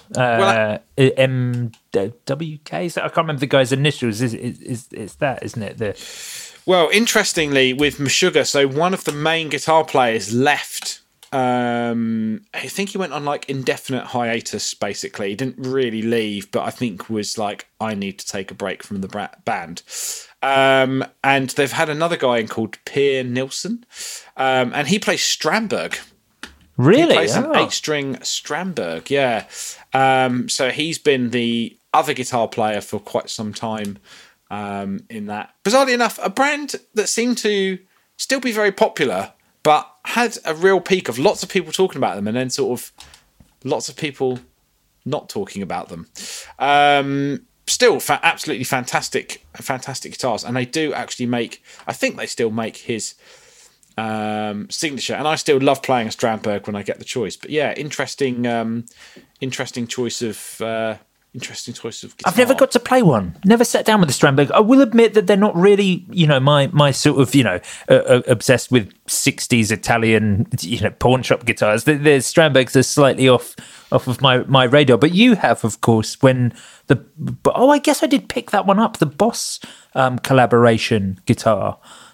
MWK. So I can't remember the guy's initials. Is that, isn't it? Well, interestingly, with Meshuggah, so one of the main guitar players left. I think he went on like indefinite hiatus, basically. He didn't really leave, but I think was like, I need to take a break from the band. And they've had another guy in called Per Nilsson, and he plays Strandberg. Really? He plays an 8-string Strandberg, yeah. So he's been the other guitar player for quite some time. In that, bizarrely enough, a brand that seemed to still be very popular, but had a real peak of lots of people talking about them, and then sort of lots of people not talking about them. still absolutely fantastic guitars, and they do actually make. I think they still make his signature, and I still love playing a Strandberg when I get the choice. But yeah, interesting choice of guitar. I've never got to play one. Never sat down with a Strandberg. I will admit that they're not really, my sort of, obsessed with 60s Italian, pawn shop guitars. The Strandbergs are slightly off of my radar. But you have, of course, I guess I did pick that one up. The Boss collaboration guitar.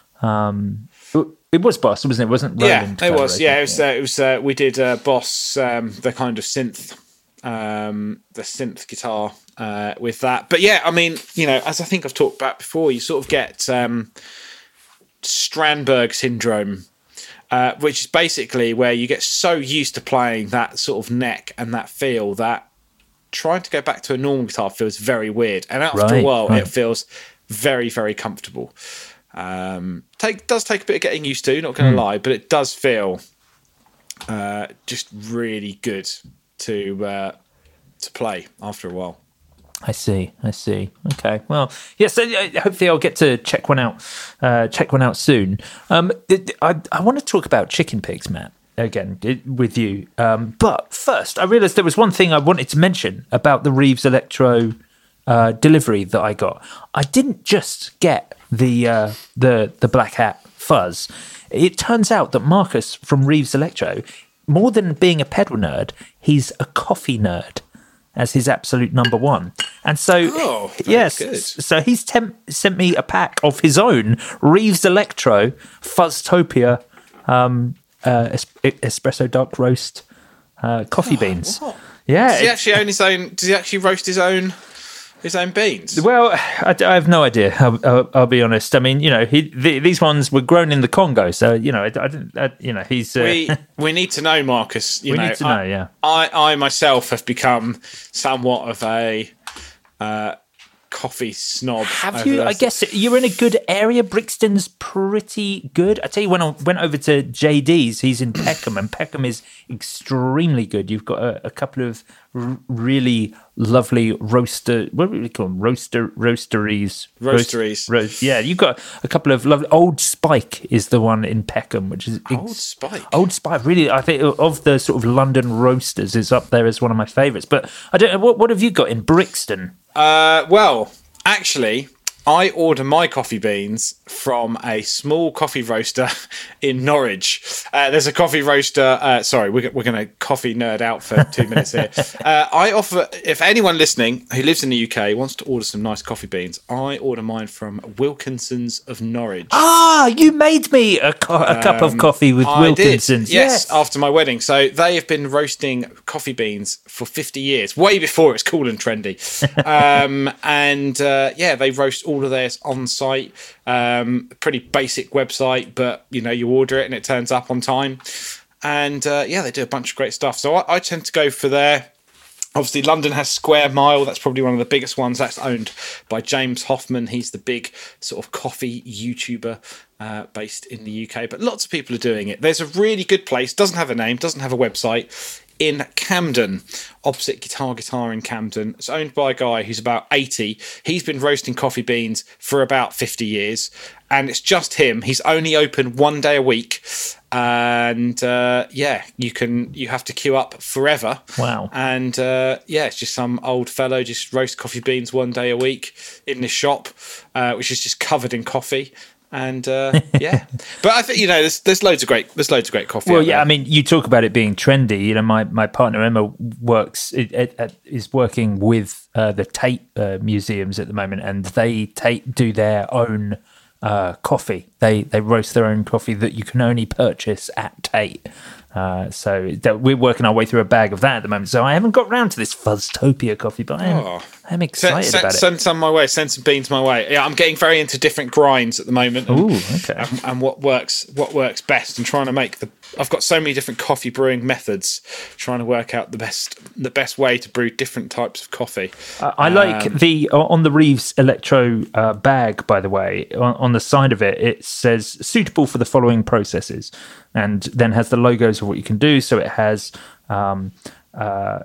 It was Boss, wasn't it? It wasn't Roland. Yeah, it was. Yeah, it was. We did Boss, the kind of synth. The synth guitar with that. But yeah, I mean, as I think I've talked about before, you sort of get Strandberg syndrome, which is basically where you get so used to playing that sort of neck and that feel that trying to go back to a normal guitar feels very weird. And after a while, it feels very, very comfortable. Does take a bit of getting used to, not going to lie, but it does feel just really good to play after a while. I see. Okay. Well, yes. So hopefully, I'll get to check one out soon. I want to talk about chicken pigs, Matt, again with you. But first, I realised there was one thing I wanted to mention about the Reeves Electro delivery that I got. I didn't just get the Black Hat fuzz. It turns out that Marcus from Reeves Electro, more than being a pedal nerd, he's a coffee nerd as his absolute number one. And so, yes, good. So he's sent me a pack of his own Reeves Electro Fuzztopia espresso dark roast coffee beans. What? Yeah. Does he actually own his own? Does he actually roast his own beans? Well, I have no idea. I'll be honest. I mean, these ones were grown in the Congo, so he's. We need to know, Marcus. We need to know. Yeah. I myself have become somewhat of a coffee snob. Have you? I guess you're in a good area. Brixton's pretty good. I tell you, when I went over to JD's, he's in Peckham, and Peckham is extremely good. You've got a couple of really lovely roaster. What do we call them? Roasteries. Yeah, you've got a couple of lovely. Old Spike is the one in Peckham, which is Old Spike. Really, I think of the sort of London roasters is up there as one of my favourites. But I don't know what have you got in Brixton? Well, actually, I order my coffee beans from a small coffee roaster in Norwich. There's a coffee roaster. Sorry, we're going to coffee nerd out for 2 minutes here. I offer, if anyone listening who lives in the UK wants to order some nice coffee beans, I order mine from Wilkinson's of Norwich. Ah, you made me a cup of coffee with Wilkinson's. Yes, after my wedding. So they have been roasting coffee beans for 50 years, way before it's cool and trendy. They roast all of theirs on site. Pretty basic website, but you order it and it turns up on time. And they do a bunch of great stuff. So I tend to go for there. Obviously, London has Square Mile. That's probably one of the biggest ones. That's owned by James Hoffman. He's the big sort of coffee YouTuber based in the UK. But lots of people are doing it. There's a really good place. Doesn't have a name. Doesn't have a website. In Camden, opposite Guitar in Camden. It's owned by a guy who's about 80. He's been roasting coffee beans for about 50 years. And it's just him. He's only open 1 day a week. And you have to queue up forever. Wow. And it's just some old fellow just roast coffee beans 1 day a week in this shop, which is just covered in coffee. And but I think there's loads of great coffee. Well, yeah, I mean, you talk about it being trendy. My partner Emma is working with the Tate museums at the moment, and Tate do their own coffee. They roast their own coffee that you can only purchase at Tate. So we're working our way through a bag of that at the moment. So I haven't got round to this Fuzztopia coffee, but I'm excited about it. Send some my way. Send some beans my way. Yeah, I'm getting very into different grinds at the moment. Ooh, okay. And what works best. And trying to make I've got so many different coffee brewing methods. Trying to work out the best way to brew different types of coffee. I like on the Reeves Electro bag. By the way, on the side of it, it says suitable for the following processes. And then has the logos of what you can do. So it has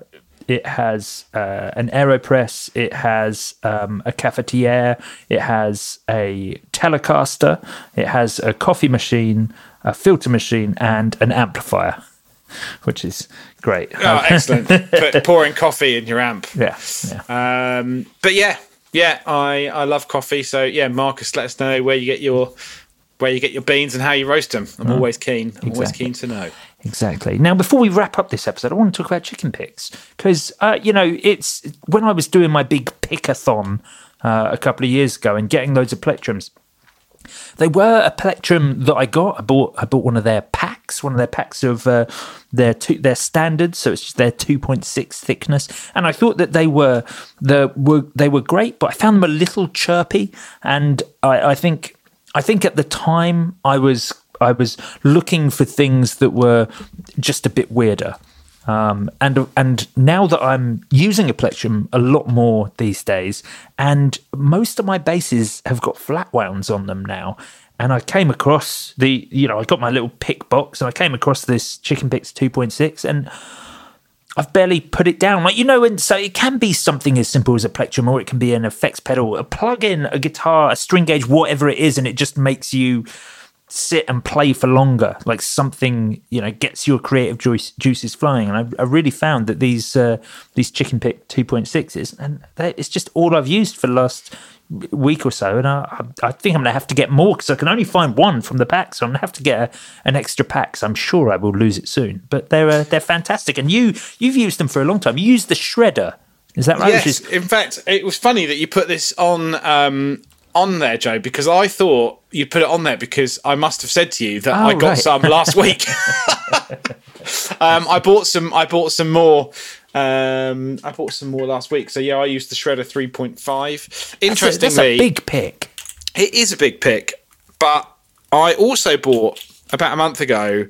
it has an AeroPress, it has a cafetiere, it has a Telecaster, it has a coffee machine, a filter machine, and an amplifier, which is great. Oh, excellent. Pouring coffee in your amp. Yeah. But yeah, I love coffee. So yeah, Marcus, let us know where you get your beans and how you roast them. I'm always keen. I'm always keen to know. Exactly. Now, before we wrap up this episode, I want to talk about chicken picks because, it's when I was doing my big pick-a-thon a couple of years ago and getting loads of plectrums. They were a plectrum that I got. I bought one of their packs of their standards, so it's just their 2.6 thickness. And I thought that they were great, but I found them a little chirpy. And I think at the time I was looking for things that were just a bit weirder. And now that I'm using a plectrum a lot more these days, and most of my basses have got flat wounds on them now, and I came across I got my little pick box, and I came across this Chicken Picks 2.6, and I've barely put it down. And so it can be something as simple as a plectrum, or it can be an effects pedal, a plug-in, a guitar, a string gauge, whatever it is, and it just makes you sit and play for longer, like something gets your creative juices flowing. And I really found that these Chicken Pick 2.6s, and it's just all I've used for the last week or so, and I think I'm gonna have to get more because I can only find one from the pack, so I'm gonna have to get an extra pack. So I'm sure I will lose it soon, but they're fantastic. And you've used them for a long time. You used the shredder, is that right? Yes. In fact, it was funny that you put this on there, Joe, because I thought you'd put it on there because I must have said to you that I got some last week. I bought some more. I bought some more last week. So yeah, I used the Shredder 3.5. Interestingly, that's a big pick. It is a big pick, but I also bought about a month ago.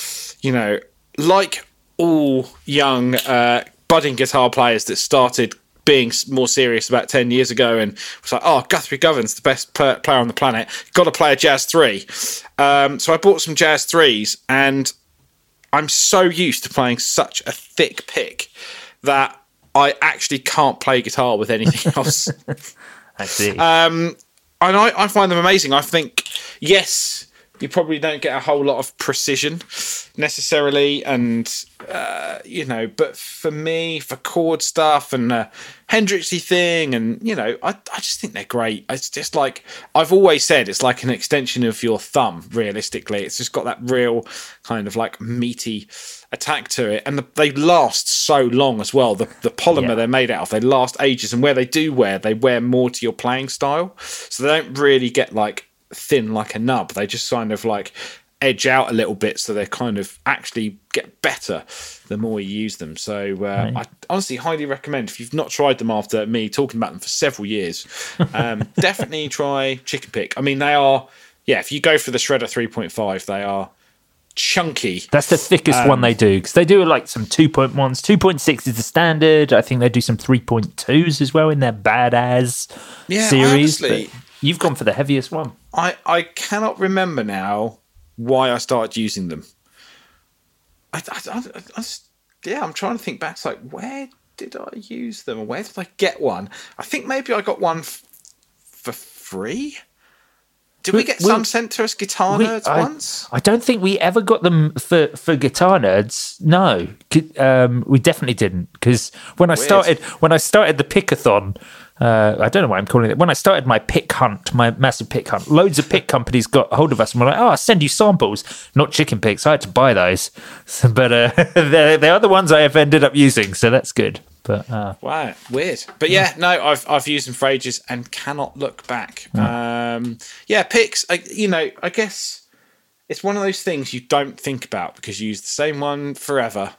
Like all young budding guitar players that started being more serious about 10 years ago and was like, Guthrie Govan's the best player on the planet, got to play a Jazz 3. So I bought some Jazz 3s, and I'm so used to playing such a thick pick that I actually can't play guitar with anything else. I see. And I find them amazing. I think, yes, you probably don't get a whole lot of precision necessarily, and but for me, for chord stuff and Hendrixy thing, and I just think they're great. It's just like I've always said, it's like an extension of your thumb. Realistically, it's just got that real kind of like meaty attack to it, and they last so long as well. The polymer they're made out of, they last ages, and where they do wear, they wear more to your playing style, so they don't really get like thin like a nub. They just kind of like edge out a little bit, so they kind of actually get better the more you use them. So I honestly highly recommend, if you've not tried them after me talking about them for several years, definitely try Chicken Pick. I mean, they are, if you go for the Shredder 3.5, they are chunky. That's the thickest one they do, because they do like some 2.1s. 2.6 is the standard. I think they do some 3.2s as well in their Badass series. Honestly, you've gone for the heaviest one. I cannot remember now why I started using them. I'm trying to think back. It's like, where did I use them? Or where did I get one? I think maybe I got one for free. Did we get some sent to us, Guitar Nerds, once? I don't think we ever got them for Guitar Nerds. No, we definitely didn't. Because when I started the Pick-a-thon, I don't know why I'm calling it. When I started my pick hunt, my massive pick hunt, loads of pick companies got a hold of us and were like, I'll send you samples, not chicken picks. I had to buy those. But they are the ones I have ended up using, so that's good. But wow, weird. But I've used them for ages and cannot look back. Picks, I guess it's one of those things you don't think about because you use the same one forever.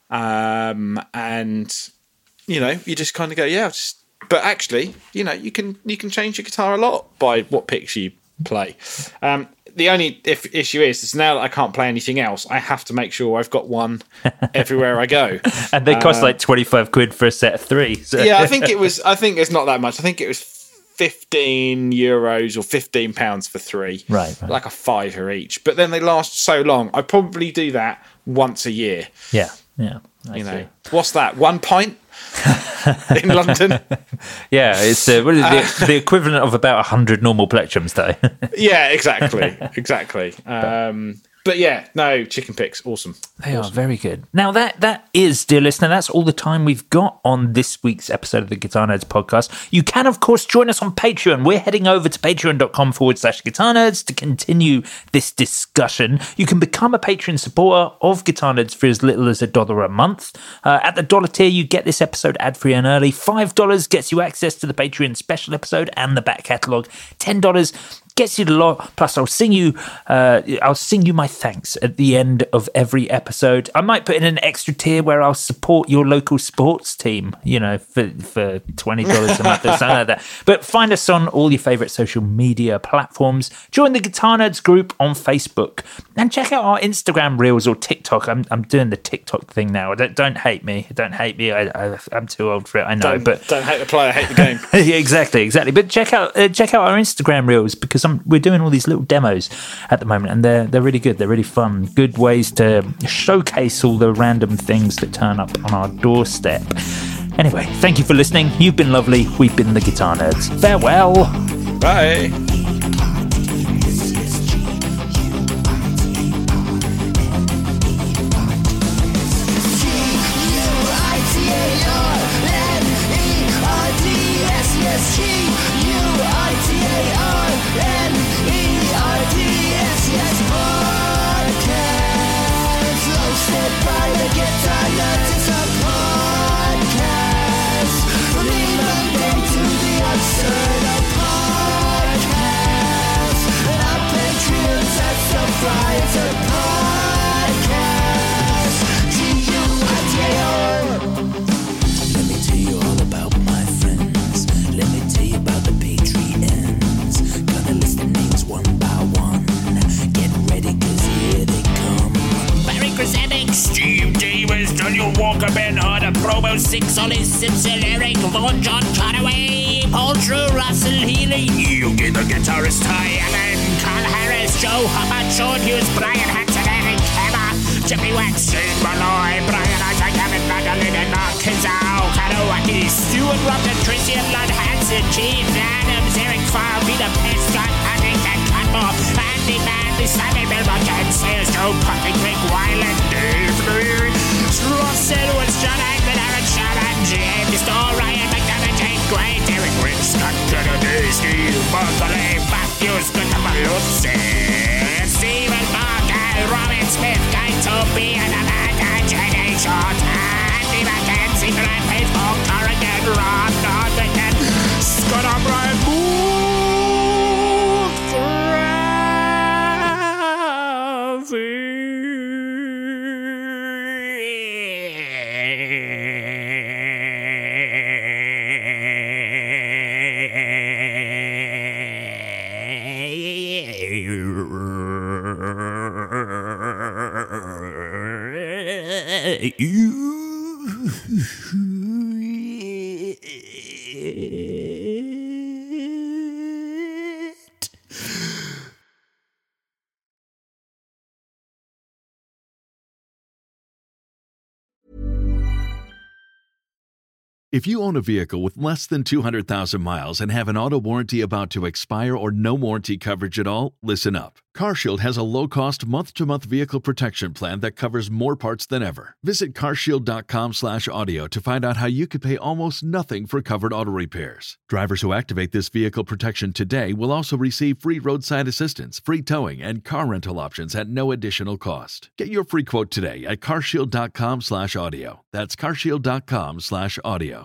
And you just kind of go, but actually, you can change your guitar a lot by what picks you play. The only issue is now that I can't play anything else, I have to make sure I've got one everywhere I go. And they cost like £25 for a set of 3. So. Yeah, I think it's not that much. I think it was €15 or £15 for 3. Right. Like a £5 each. But then they last so long. I probably do that once a year. Yeah. I see. What's that? 1 pint? in London. Yeah, it's what is it, the equivalent of about 100 normal plectrums, though. Yeah, exactly. But yeah, no, chicken picks, awesome. They are very good. Now, that is, dear listener, that's all the time we've got on this week's episode of the Guitar Nerds podcast. You can, of course, join us on Patreon. We're heading over to patreon.com/Guitar Nerds to continue this discussion. You can become a Patreon supporter of Guitar Nerds for as little as $1 a month. At the $1 tier, you get this episode ad-free and early. $5 gets you access to the Patreon special episode and the back catalogue. $10 gets you the lot. Plus, I'll sing you my thanks at the end of every episode. I might put in an extra tier where I'll support your local sports team, for $20 a month or something like that. But find us on all your favourite social media platforms. Join the Guitar Nerds group on Facebook and check out our Instagram reels or TikTok. I'm doing the TikTok thing now. Don't hate me. Don't hate me. I'm too old for it. I know, but don't hate the player, hate the game. Yeah, exactly. But check out our Instagram reels because we're doing all these little demos at the moment, and they're really good. They're really fun. Good ways to showcase all the random things that turn up on our doorstep. Anyway, thank you for listening. You've been lovely. We've been the Guitar Nerds. Farewell. Bye. Steve Davis, Daniel Walker, Ben Hart, Promo 6, Ollie Simpson, Eric Vaughan, John Conaway, Paul Drew, Russell Healy, Yugi the guitarist, Ty Allen, Carl Harris, Joe Hopper, Sean Hughes, Brian Hanson, Eric Hammer, Jimmy Wax, Shane Malloy, Brian Isaac, Kevin Magdalene, and Mark Kizao, Kanawaki, Stuart Robson, Tracy Lund Hansen, Gene Adams, Eric Farr, Peter Prescott, Huntington, Cutmore, Andy Manley, Simon Belmont, Ken Sayers, Joe Puffy, Greg Weiland, Dave Lee, Ross Edwards, John Agnew, Aaron Sharon, James Storr, Ryan McDonough, Jane Gray, Derek Rich, Scott Kennedy, Steve Bartley, Matthews, Gunther Lucy, Stephen Barker, Robin Smith, Guy Toby, and Amanda Jenny Short, Andy McKenzie, Grant Page, Paul Corrigan, Ron Northington, Scott O'Brien, If you own a vehicle with less than 200,000 miles and have an auto warranty about to expire or no warranty coverage at all, listen up. CarShield has a low-cost month-to-month vehicle protection plan that covers more parts than ever. Visit carshield.com/audio to find out how you could pay almost nothing for covered auto repairs. Drivers who activate this vehicle protection today will also receive free roadside assistance, free towing, and car rental options at no additional cost. Get your free quote today at carshield.com/audio. That's carshield.com/audio.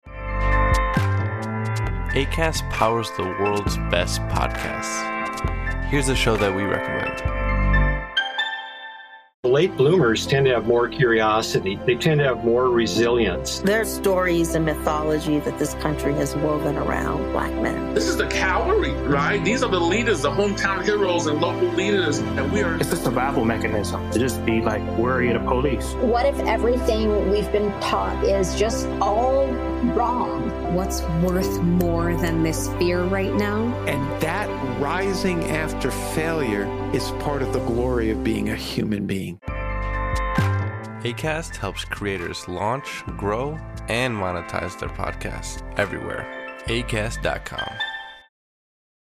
Acast powers the world's best podcasts. Here's a show that we recommend. Late bloomers tend to have more curiosity. They tend to have more resilience. There's stories and mythology that this country has woven around Black men. This is the cavalry, right? These are the leaders, the hometown heroes and local leaders. And we are... It's a survival mechanism to just be like worry of the police. What if everything we've been taught is just all wrong? What's worth more than this fear right now? And that rising after failure is part of the glory of being a human being. Acast helps creators launch, grow, and monetize their podcasts everywhere. Acast.com.